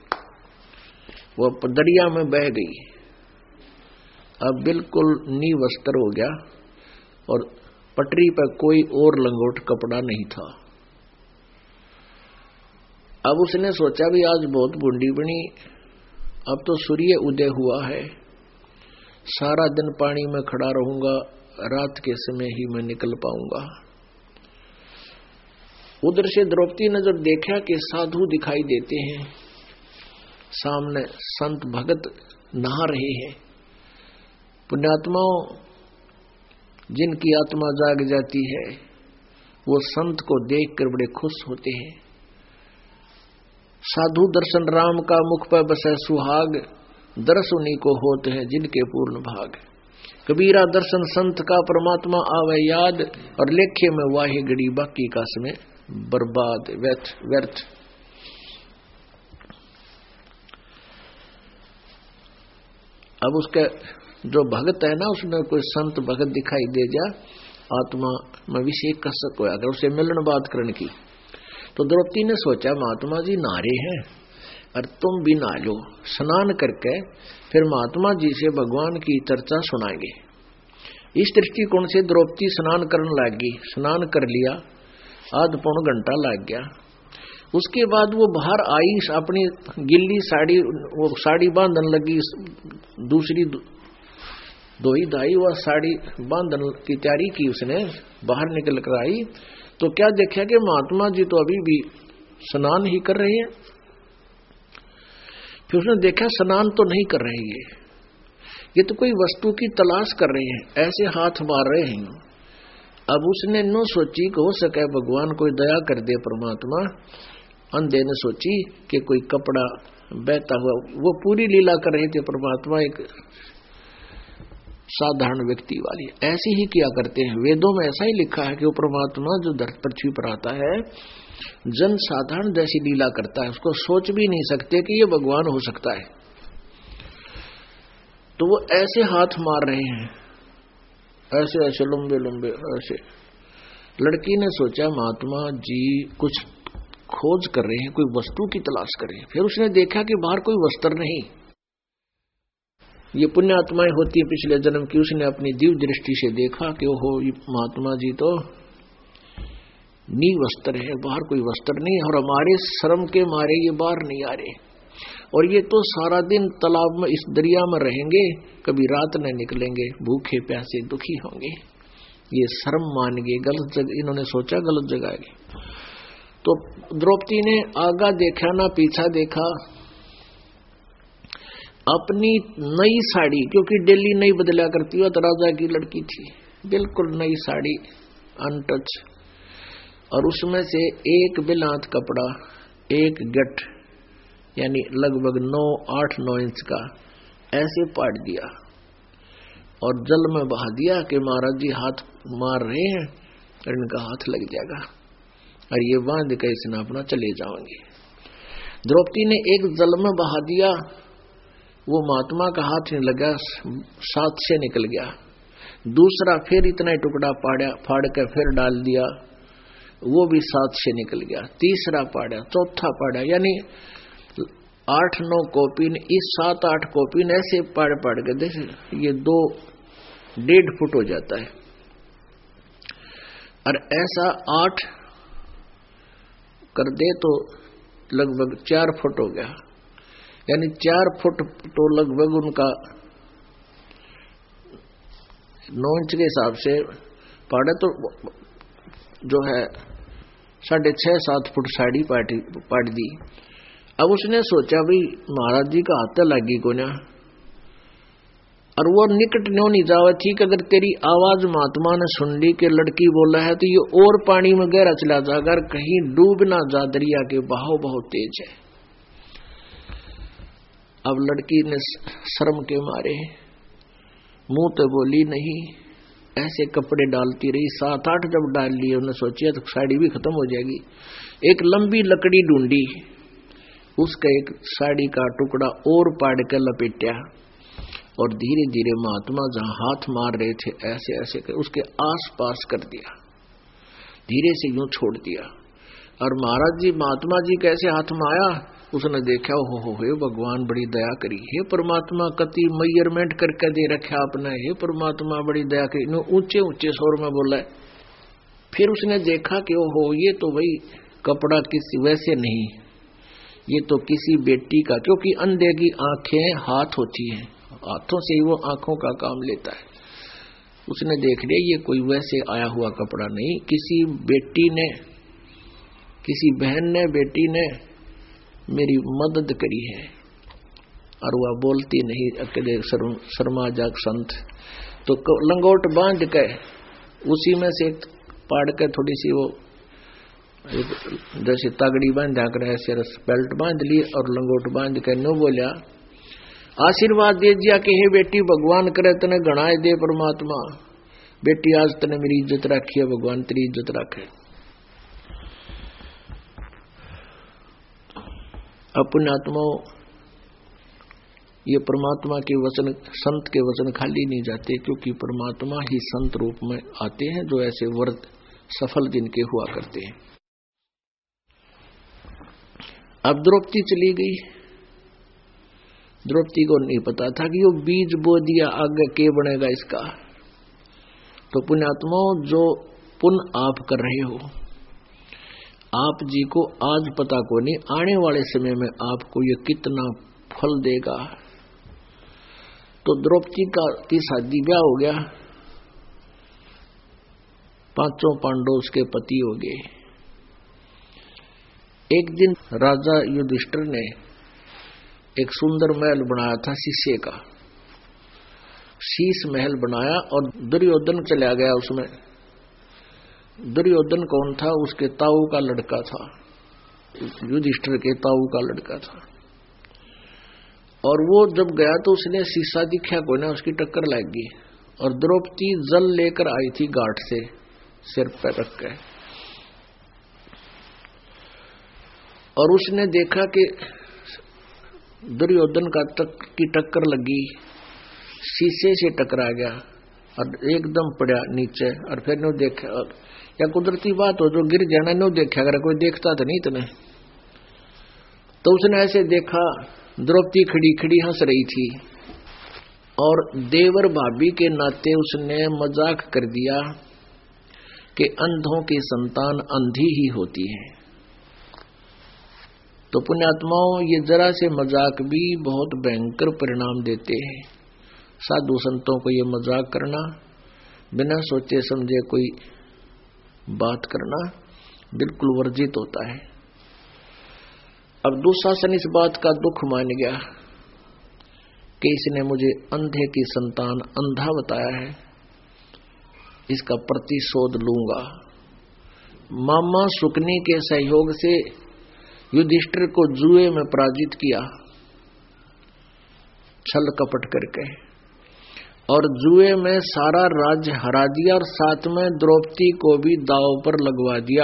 वह दरिया में बह गई। अब बिल्कुल निवस्त्र हो गया और पटरी पर कोई और लंगोट कपड़ा नहीं था। अब उसने सोचा भी आज बहुत बूंदी बनी, अब तो सूर्य उदय हुआ है, सारा दिन पानी में खड़ा रहूंगा, रात के समय ही मैं निकल पाऊंगा। उधर से द्रौपदी ने जब देखा कि साधु दिखाई देते हैं, सामने संत भगत नहा रहे हैं, पुण्यात्माओं जिनकी आत्मा जाग जाती है वो संत को देखकर बड़े खुश होते हैं। साधु दर्शन राम का मुख पर बसे सुहाग, दर्श उन्हीं को होते हैं जिनके पूर्ण भाग। कबीरा दर्शन संत का परमात्मा आवे याद, और लेखे में वाहे गड़ी बाकी का समय बर्बाद व्यर्थ। अब उसके जो भगत है ना, उसमें कोई संत भगत दिखाई दे जा आत्मा में विषय कसक होया अगर उसे मिलन बात करने की। तो द्रौपदी ने सोचा महात्मा जी नारे हैं और तुम भी नहा लो, स्नान करके फिर महात्मा जी से भगवान की चर्चा सुनाएंगे। इस दृष्टिकोण से द्रौपदी स्नान करने लगी। स्नान कर लिया, आध पौन घंटा लग गया। उसके बाद वो बाहर आई, अपनी गिल्ली साड़ी, वो साड़ी बांधने लगी, दूसरी दोई दाई वह साड़ी बांधने की तैयारी की उसने। बाहर निकल कर आई तो क्या देखा कि महात्मा जी तो अभी भी स्नान ही कर रहे हैं। फिर उसने देखा स्नान तो नहीं कर रहे, ये तो कोई वस्तु की तलाश कर रहे हैं, ऐसे हाथ मार रहे हैं। अब उसने नो सोची कि हो सके भगवान कोई दया कर दे परमात्मा। अंधे ने सोची कि कोई कपड़ा बहता हुआ, वो पूरी लीला कर रहे थे परमात्मा एक साधारण व्यक्ति वाली। ऐसे ही किया करते हैं, वेदों में ऐसा ही लिखा है कि वो परमात्मा जो धरती पृथ्वी पर आता है जन साधारण जैसी लीला करता है, उसको सोच भी नहीं सकते कि ये भगवान हो सकता है। तो वो ऐसे हाथ मार रहे हैं, ऐसे ऐसे लंबे लंबे ऐसे। लड़की ने सोचा महात्मा जी कुछ खोज कर रहे हैं, कोई वस्तु की तलाश कर रहे हैं। फिर उसने देखा कि बाहर कोई वस्त्र नहीं। ये पुण्यात्माएं होती है पिछले जन्म की। उसने अपनी दिव्य दृष्टि से देखा कि ओहो महात्मा जी तो वस्त्र है, बाहर कोई वस्त्र नहीं, और हमारे श्रम के मारे ये बाहर नहीं आ रहे, और ये तो सारा दिन तालाब में इस दरिया में रहेंगे, कभी रात न निकलेंगे, भूखे प्यासे दुखी होंगे, ये शर्म मान गए, गलत जगह इन्होंने सोचा, गलत जगह गए। तो द्रौपदी ने आगा देखा ना पीछा देखा, अपनी नई साड़ी, क्योंकि डेली नई बदला करती हुआ तो राजा की लड़की थी, बिल्कुल नई साड़ी अनटच, और उसमें से एक बिलात कपड़ा, एक गट यानी लगभग 8-9 इंच का ऐसे पाट दिया और जल में बहा दिया कि महाराज जी हाथ मार रहे हैं और इनका हाथ लग जाएगा, और ये बांध के इसने अपना चले जाएंगे। द्रौपदी ने एक जल में बहा दिया, वो महात्मा का हाथ नहीं लगा, साथ से निकल गया। दूसरा फिर इतना ही टुकड़ा फाड़ के फिर डाल दिया, वो भी साथ से निकल गया। तीसरा पाड़ा, चौथा पाड़ा, यानी 8-9 कॉपीन, इस 7-8 कॉपीन ऐसे पाड़ के देख, ये 2.5 फुट हो जाता है, और ऐसा 8 कर दे तो लगभग 4 फुट हो गया, यानी 4 फुट तो लगभग उनका 9 इंच के हिसाब से पाड़ा, तो जो है 6.5-7 फुट साड़ी पाट दी। अब उसने सोचा भाई महाराज जी का हाथ लगी को ना, और वो निकट नहीं जावा थी कि अगर तेरी आवाज महात्मा ने सुन ली कि लड़की बोला है तो ये और पानी में गहरा चला जा, अगर कहीं डूब ना जा, दरिया के बहाव बहुत तेज है। अब लड़की ने शर्म के मारे मुंह तो बोली नहीं, ऐसे कपड़े डालती रही। 7-8 जब डाल लिए, उन्हें सोचिया तो साड़ी भी खत्म हो जाएगी। एक लंबी लकड़ी ढूंढी, उसका एक साड़ी का टुकड़ा और पाड़ के लपेटा, और धीरे धीरे महात्मा जहां हाथ मार रहे थे ऐसे ऐसे कर उसके आस पास कर दिया, धीरे से यूं छोड़ दिया। और महाराज जी महात्मा जी कैसे हाथ में आया, उसने देखा, हो हे भगवान बड़ी दया करी, हे परमात्मा कति मेजरमेंट करके दे रखा आपने, हे परमात्मा बड़ी दया करी, ऊंचे ऊंचे स्वर में बोला। फिर उसने देखा कि ओहो ये तो भाई कपड़ा किसी वैसे नहीं, ये तो किसी बेटी का, क्योंकि अंधे की आंखें हाथ होती हैं, हाथों से ही वो आंखों का काम लेता है। उसने देख लिया ये कोई वैसे आया हुआ कपड़ा नहीं, किसी बेटी ने, किसी बहन ने, बेटी ने मेरी मदद करी है। और वह बोलती नहीं, अकेले शर्मा जाग संत, तो लंगोट बांध के उसी में से पाड़ के थोड़ी सी वो जैसे तागड़ी बांधा कर ऐसे बेल्ट बांध ली और लंगोट बांध के नो बोलिया, आशीर्वाद दे दिया कि हे बेटी भगवान करे तने गणाए दे परमात्मा, बेटी आज तने मेरी इज्जत रखी है, भगवान तेरी इज्जत रखे। अपने आत्माओं ये परमात्मा के वचन, संत के वचन खाली नहीं जाते, क्योंकि परमात्मा ही संत रूप में आते हैं, जो ऐसे व्रत सफल जिनके हुआ करते हैं। अब द्रौपदी चली गई। द्रौपदी को नहीं पता था कि वो बीज बो दिया, आगे के बनेगा इसका। तो पुण्यात्माओं, जो पुण्य आप कर रहे हो, आप जी को आज पता को नहीं, आने वाले समय में आपको ये कितना फल देगा। तो द्रौपदी की शादी ब्याह हो गया, 5 पांडव उसके पति हो गए। एक दिन राजा युधिष्ठिर ने एक सुंदर महल बनाया था शीशे का, शीश महल बनाया, और दुर्योधन चला गया उसमें। दुर्योधन कौन था? उसके ताऊ का लड़का था, युधिष्ठिर के ताऊ का लड़का था। और वो जब गया तो उसने शीशा दिखा को ना, उसकी टक्कर लग गई। और द्रौपदी जल लेकर आई थी घाट से, सिर पर रख के, और उसने देखा कि दुर्योधन की टक्कर लगी, शीशे से टकरा गया और एकदम पड़ा नीचे। और फिर नो देखा, और या कुदरती बात हो, जो गिर जाना नो देखा, अगर कोई देखता तो नहीं इतने। तो उसने ऐसे देखा, द्रौपदी खड़ी खड़ी हंस रही थी, और देवर भाभी के नाते उसने मजाक कर दिया कि अंधों की संतान अंधी ही होती है। तो पुण्यात्माओं, ये जरा से मजाक भी बहुत भयंकर परिणाम देते हैं। साधु संतों को ये मजाक करना, बिना सोचे समझे कोई बात करना, बिल्कुल वर्जित होता है। अब दुशासन इस बात का दुख मान गया कि इसने मुझे अंधे की संतान अंधा बताया है, इसका प्रतिशोध लूंगा। मामा शुकनी के सहयोग से युधिष्ठिर को जुए में पराजित किया, छल कपट करके, और जुए में सारा राज्य हरा दिया, और साथ में द्रौपदी को भी दांव पर लगवा दिया।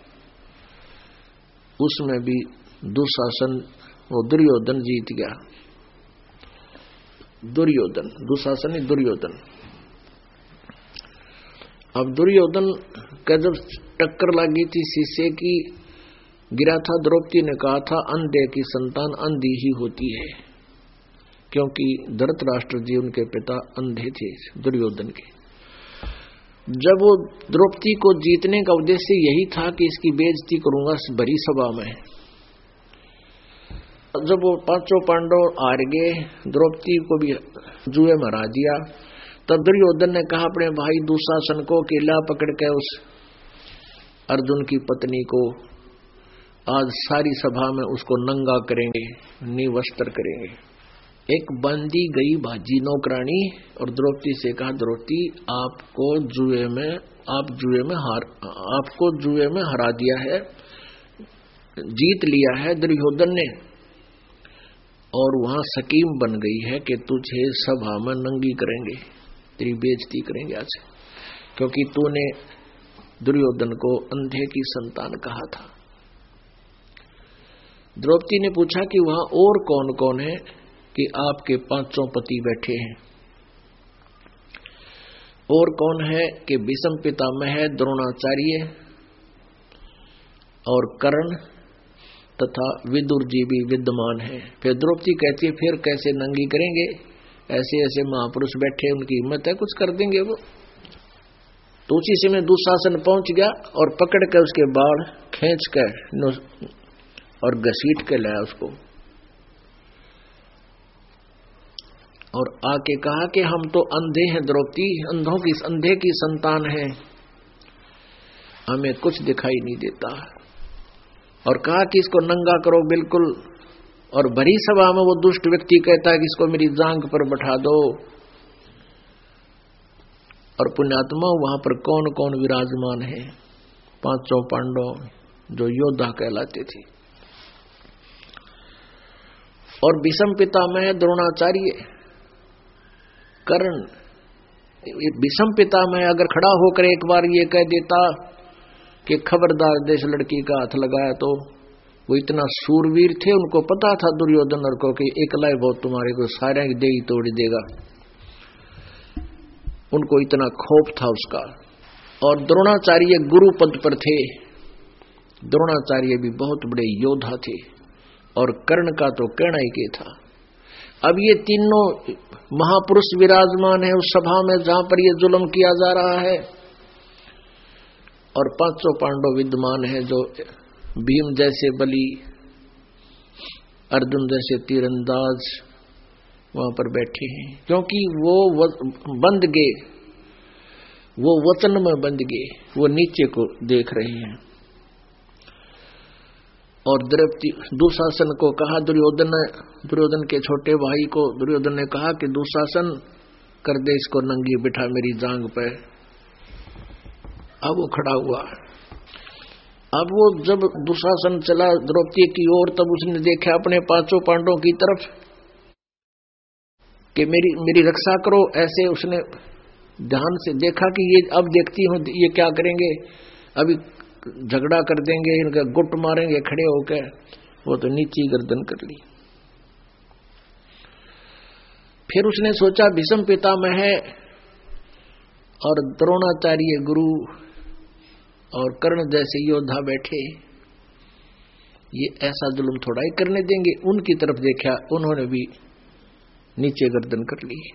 उसमें भी दुशासन, वो दुर्योधन जीत गया। दुर्योधन, दुशासन ही दुर्योधन। अब दुर्योधन का जब टक्कर लगी थी शीशे की, गिरा था, द्रौपदी ने कहा था अंधे की संतान अंधी ही होती है, क्योंकि धृतराष्ट्र जी उनके पिता अंधे थे दुर्योधन के। जब वो द्रौपदी को जीतने का उद्देश्य यही था कि इसकी बेइज्जती करूंगा भरी सभा में। जब वो 5 पांडव हार गए, द्रौपदी को भी जुए में हरा दिया, तब दुर्योधन ने कहा अपने भाई दुशासन को कि ला पकड़ के उस अर्जुन की पत्नी को आज सारी सभा में उसको नंगा करेंगे, निवस्त्र करेंगे। एक बांधी गई भाजी नौकरानी और द्रौपदी से कहा, द्रौपदी आपको जुए में हरा दिया है, जीत लिया है दुर्योधन ने, और वहां स्कीम बन गई है कि तुझे सभा में नंगी करेंगे, तेरी बेइज्जती करेंगे आज, क्योंकि तूने दुर्योधन को अंधे की संतान कहा था। द्रौपदी ने पूछा कि वहां और कौन कौन है, कि आपके 5 पति बैठे हैं। और कौन है, कि भीष्म पितामह है, द्रोणाचार्य और कर्ण तथा विदुर जी भी विद्यमान है। फिर द्रौपदी कहती है, फिर कैसे नंगी करेंगे, ऐसे ऐसे महापुरुष बैठे, उनकी हिम्मत है, कुछ कर देंगे वो। तो उसी समय दुशासन पहुंच गया और पकड़ कर उसके बाल खींच कर और घसीट के लाया उसको, और आके कहा कि हम तो अंधे हैं द्रौपदी, अंधे की संतान है, हमें कुछ दिखाई नहीं देता। और कहा कि इसको नंगा करो बिल्कुल, और भरी सभा में वो दुष्ट व्यक्ति कहता है कि इसको मेरी जांघ पर बैठा दो। और पुण्यात्मा वहां पर कौन कौन विराजमान है, 5 पांडव जो योद्धा कहलाते थे, और भीष्म पितामह द्रोणाचार्य, कर्ण। भीष्म पितामह अगर खड़ा होकर एक बार ये कह देता कि खबरदार देश लड़की का हाथ लगाया तो वो इतना सूरवीर थे, उनको पता था दुर्योधन को कि एकला ही बहुत तुम्हारे को सारे दे ही तोड़ देगा। उनको इतना खौफ था उसका। और द्रोणाचार्य गुरु पद पर थे। द्रोणाचार्य भी बहुत बड़े योद्धा थे और कर्ण का तो कहना ही के था। अब ये तीनों महापुरुष विराजमान है उस सभा में जहां पर ये जुल्म किया जा रहा है, और पांचों पांडव विद्यमान है, जो भीम जैसे बलि, अर्जुन जैसे तीरंदाज वहां पर बैठे हैं, क्योंकि वो बंद गए, वो वचन में बंद गए, वो नीचे को देख रहे हैं। और द्रौपदी दुशासन को कहा, दुर्योधन के छोटे भाई को दुर्योधन ने कहा कि दुशासन कर दे इसको नंगी बिठा मेरी जांग पे। अब वो खड़ा हुआ। अब वो जब दुशासन चला द्रौपदी की ओर, तब उसने देखा अपने पांचों पांडवों की तरफ कि मेरी रक्षा करो। ऐसे उसने ध्यान से देखा कि ये अब देखती हूं ये क्या करेंगे, अभी झगड़ा कर देंगे, इनका गुट मारेंगे खड़े होकर। वो तो नीची गर्दन कर ली। फिर उसने सोचा भीष्म पितामह है और द्रोणाचार्य गुरु और कर्ण जैसे योद्धा बैठे, ये ऐसा जुल्म थोड़ा ही करने देंगे। उनकी तरफ देखा, उन्होंने भी नीचे गर्दन कर ली।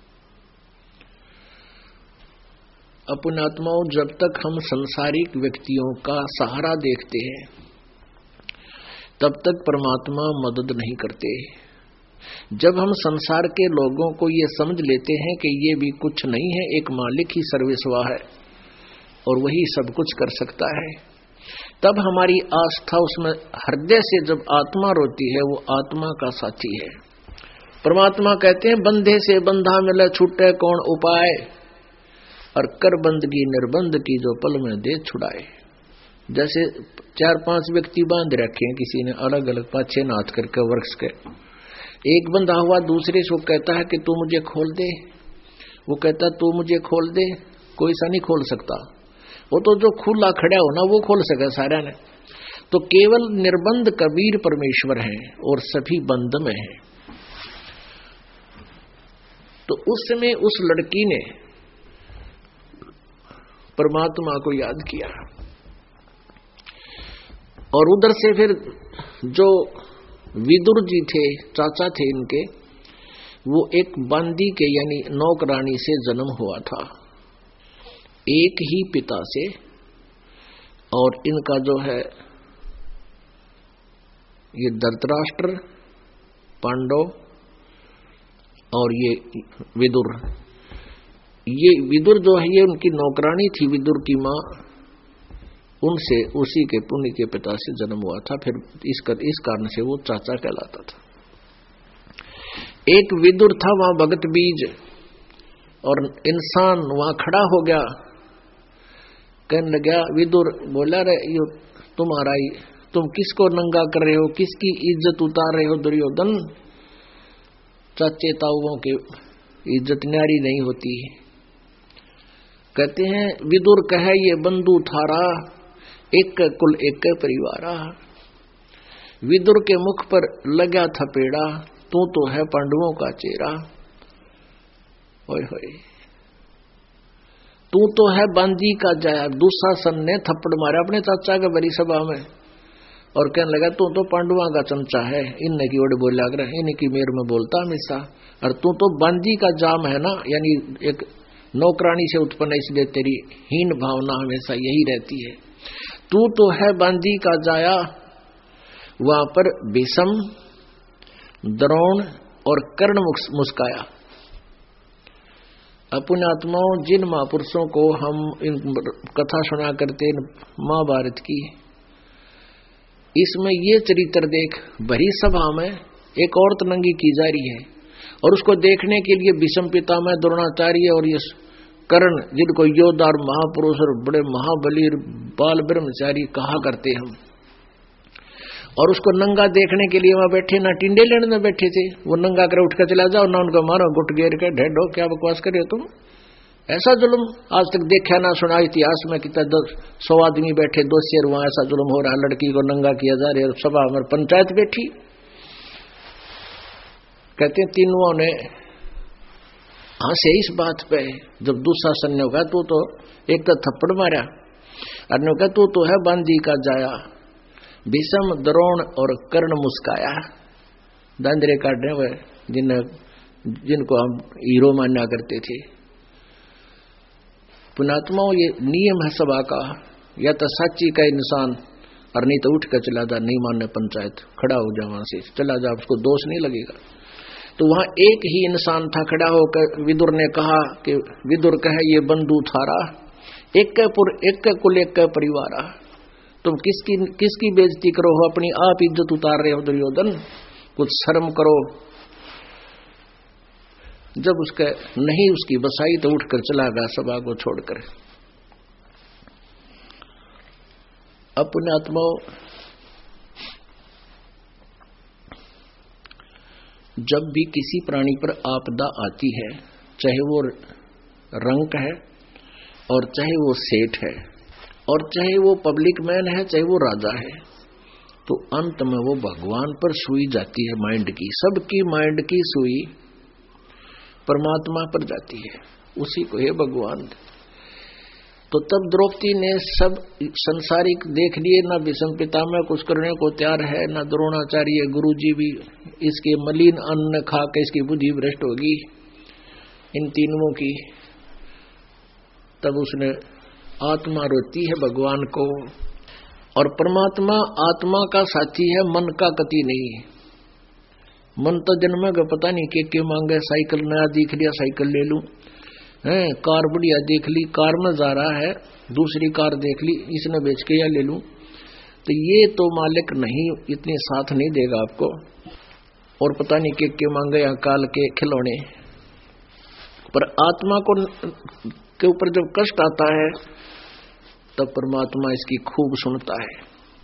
अपने आत्माओं, जब तक हम संसारिक व्यक्तियों का सहारा देखते हैं तब तक परमात्मा मदद नहीं करते। जब हम संसार के लोगों को ये समझ लेते हैं कि ये भी कुछ नहीं है, एक मालिक ही सर्वस्वा है और वही सब कुछ कर सकता है, तब हमारी आस्था उसमें हृदय से जब आत्मा रोती है, वो आत्मा का साथी है। परमात्मा कहते हैं बंधे से बंधा मिले छूटे कौन उपाय, और कर बंदगी निर्बंध की जो पल में दे छुड़ाए। जैसे 4-5 व्यक्ति बांध रखे हैं किसी ने अलग अलग पाछे नाथ करके वृक्ष के, एक बंधा हुआ दूसरे से कहता है कि तू मुझे खोल दे, वो कहता तू मुझे खोल दे, कोई सा नहीं खोल सकता। वो तो जो खुला खड़ा हो ना वो खोल सके सारा ने। तो केवल निर्बंध कबीर परमेश्वर हैं और सभी बंध में हैं। तो उस समय उस लड़की ने परमात्मा को याद किया, और उधर से फिर जो विदुर जी थे, चाचा थे इनके, वो एक बांदी के यानी नौकरानी से जन्म हुआ था, एक ही पिता से। और इनका जो है ये धृतराष्ट्र, पांडव और ये विदुर, ये विदुर जो है ये उनकी नौकरानी थी, विदुर की माँ, उनसे उसी के पुण्य के पिता से जन्म हुआ था। फिर इस कारण से वो चाचा कहलाता था। एक विदुर था वहां भगत बीज, और इंसान वहां खड़ा हो गया, कहने लगा, विदुर बोला रे यो तुम्हारा ही, तुम किसको नंगा कर रहे हो, किसकी इज्जत उतार रहे हो दुर्योधन, चाचे ताऊओं की इज्जत न्यारी नहीं होती। कहते हैं विदुर कहे ये बंधु थारा, एक कुल एक परिवारा। विदुर के मुख पर लगा था पेड़ा, तू तो है पांडवों का चेहरा। ओए होए, तू तो है बांदी का जाया। दुशासन ने थप्पड़ मारा अपने चाचा के बड़ी सभा में और कहने लगा तू तो पांडवों का चमचा है, इनने की ओर बोल लग रहा, इनकी मेर में बोलता हमेशा, और तू तो बांदी का जाम है ना, यानी एक नौकरानी से उत्पन्न, इसलिए तेरी हीन भावना हमेशा यही रहती है। तू तो है बांदी का जाया। वहां पर भीष्म, द्रोण और कर्ण मुस्काया। अपने आत्माओं, जिन महापुरुषों को हम इन कथा सुना करते महाभारत की, इसमें ये चरित्र देख, भरी सभा में एक औरत नंगी की जा रही है, और उसको देखने के लिए भीष्म पितामह, द्रोणाचार्य और ये कर्ण, जिनको योद्धा और महापुरुष और बड़े महाबली बाल ब्रह्मचारी कहा करते हम, और उसको नंगा देखने के लिए वहां बैठे, ना टिंडे लेने में बैठे थे, वो नंगा कर उठ कर चला जाओ, ना उनको मारो गुट घेर के ढेडो, क्या बकवास करे तुम, ऐसा जुल्म आज तक देखा ना सुना इतिहास में। कितना 100 आदमी बैठे, 2 शेर, वहां ऐसा जुल्म हो रहा है, लड़की को नंगा किया जा रहा है, सभा में पंचायत बैठी। कहते हैं तीनों ने हंसे इस बात पे। जब दुशासन ने कहा तू तो एक तो थप्पड़ मारा, और ने कहा तू तो है बांदी का जाया। भीष्म, द्रोण और कर्ण मुस्काया, दांदरे काटने हुए जिनको हम हीरो माना करते थे। पुणात्माओं, ये नियम है सभा का, या तो साची का इंसान और नहीं तो उठ कर चला जा, नहीं मानने पंचायत खड़ा हो जा, वहां से चला जा, उसको दोष नहीं लगेगा। तो वहां एक ही इंसान था खड़ा होकर। विदुर ने कहा कि विदुर कहे ये बंधु थारा, एक का कुल एक का परिवार, तुम किसकी बेइज्जती करो हो, अपनी आप इज्जत उतार रहे हो दुर्योधन, कुछ शर्म करो। जब उसके नहीं उसकी बसाई तो उठकर चला गया सभा को छोड़कर। अपने आत्माओं, जब भी किसी प्राणी पर आपदा आती है, चाहे वो रंक है और चाहे वो सेठ है और चाहे वो पब्लिक मैन है, चाहे वो राजा है, तो अंत में वो भगवान पर सुई जाती है माइंड की। सबकी माइंड की सुई परमात्मा पर जाती है, उसी को है भगवान। तो तब द्रौपदी ने सब संसारिक देख लिए, ना भीष्म पितामह कुछ करने को तैयार है, ना द्रोणाचार्य गुरुजी भी। इसके मलिन अन्न खा के इसकी बुद्धि भ्रष्ट होगी इन तीनों की। तब उसने आत्मा रोती है भगवान को, और परमात्मा आत्मा का साथी है, मन का कति नहीं। मन तो जन्म का पता नहीं के मांगे, साइकिल नया दिख लिया साइकिल ले लूं, कार बढ़िया देख ली, कार में जा रहा है, दूसरी कार देख ली, इसने बेच के या ले लूं। तो ये तो मालिक नहीं, इतने साथ नहीं देगा आपको। और पता नहीं के मांगे या काल के खिलौने। पर आत्मा को के ऊपर जब कष्ट आता है तब परमात्मा इसकी खूब सुनता है।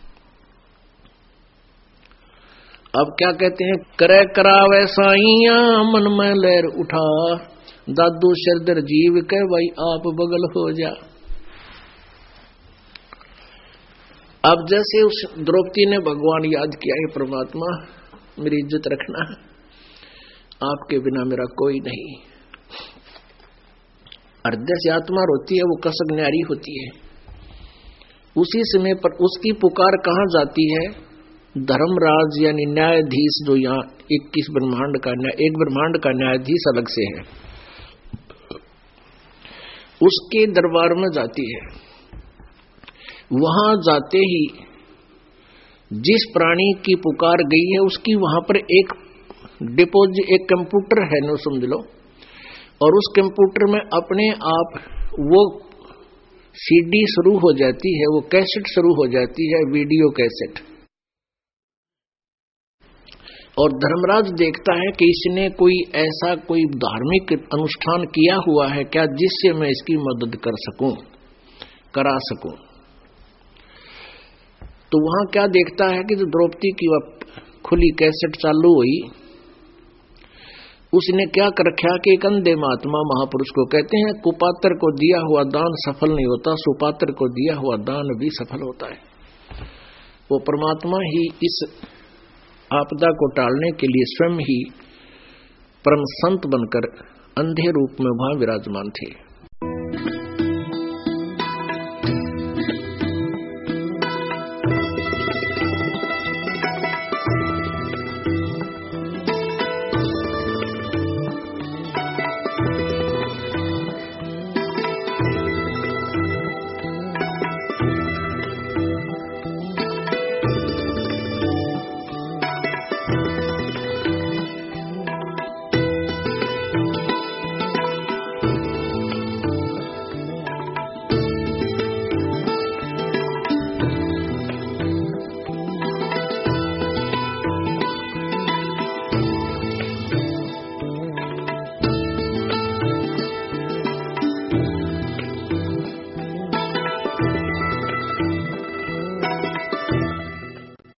अब क्या कहते हैं, करे करावे साइया मन में लहर उठा, दादू शरदर जीव के भाई आप बगल हो जा। अब जैसे उस द्रौपदी ने भगवान याद किया, है परमात्मा मेरी इज्जत रखना, आपके बिना मेरा कोई नहीं। हृदय से आत्मा रोती है, वो कसक न्यारी होती है। उसी समय पर उसकी पुकार कहाँ जाती है, धर्मराज यानी न्यायाधीश, जो यहाँ 21 ब्रह्मांड का एक ब्रह्मांड का न्यायाधीश अलग से है, उसके दरबार में जाती है। वहां जाते ही जिस प्राणी की पुकार गई है उसकी वहां पर एक एक कंप्यूटर है, नो समझ लो, और उस कंप्यूटर में अपने आप वो सीडी शुरू हो जाती है, वो कैसेट शुरू हो जाती है, वीडियो कैसेट। और धर्मराज देखता है कि इसने कोई ऐसा कोई धार्मिक अनुष्ठान किया हुआ है क्या जिससे मैं इसकी मदद कर सकूं, करा सकूं। तो वहां क्या देखता है कि जो द्रौपदी की खुली कैसेट चालू हुई, उसने क्या कर रखा कि एक अंधे महात्मा महापुरुष को कहते हैं, कुपात्र को दिया हुआ दान सफल नहीं होता, सुपात्र को दिया हुआ दान भी सफल होता है। वो परमात्मा ही इस आपदा को टालने के लिए स्वयं ही परम संत बनकर अंधे रूप में वहां विराजमान थे।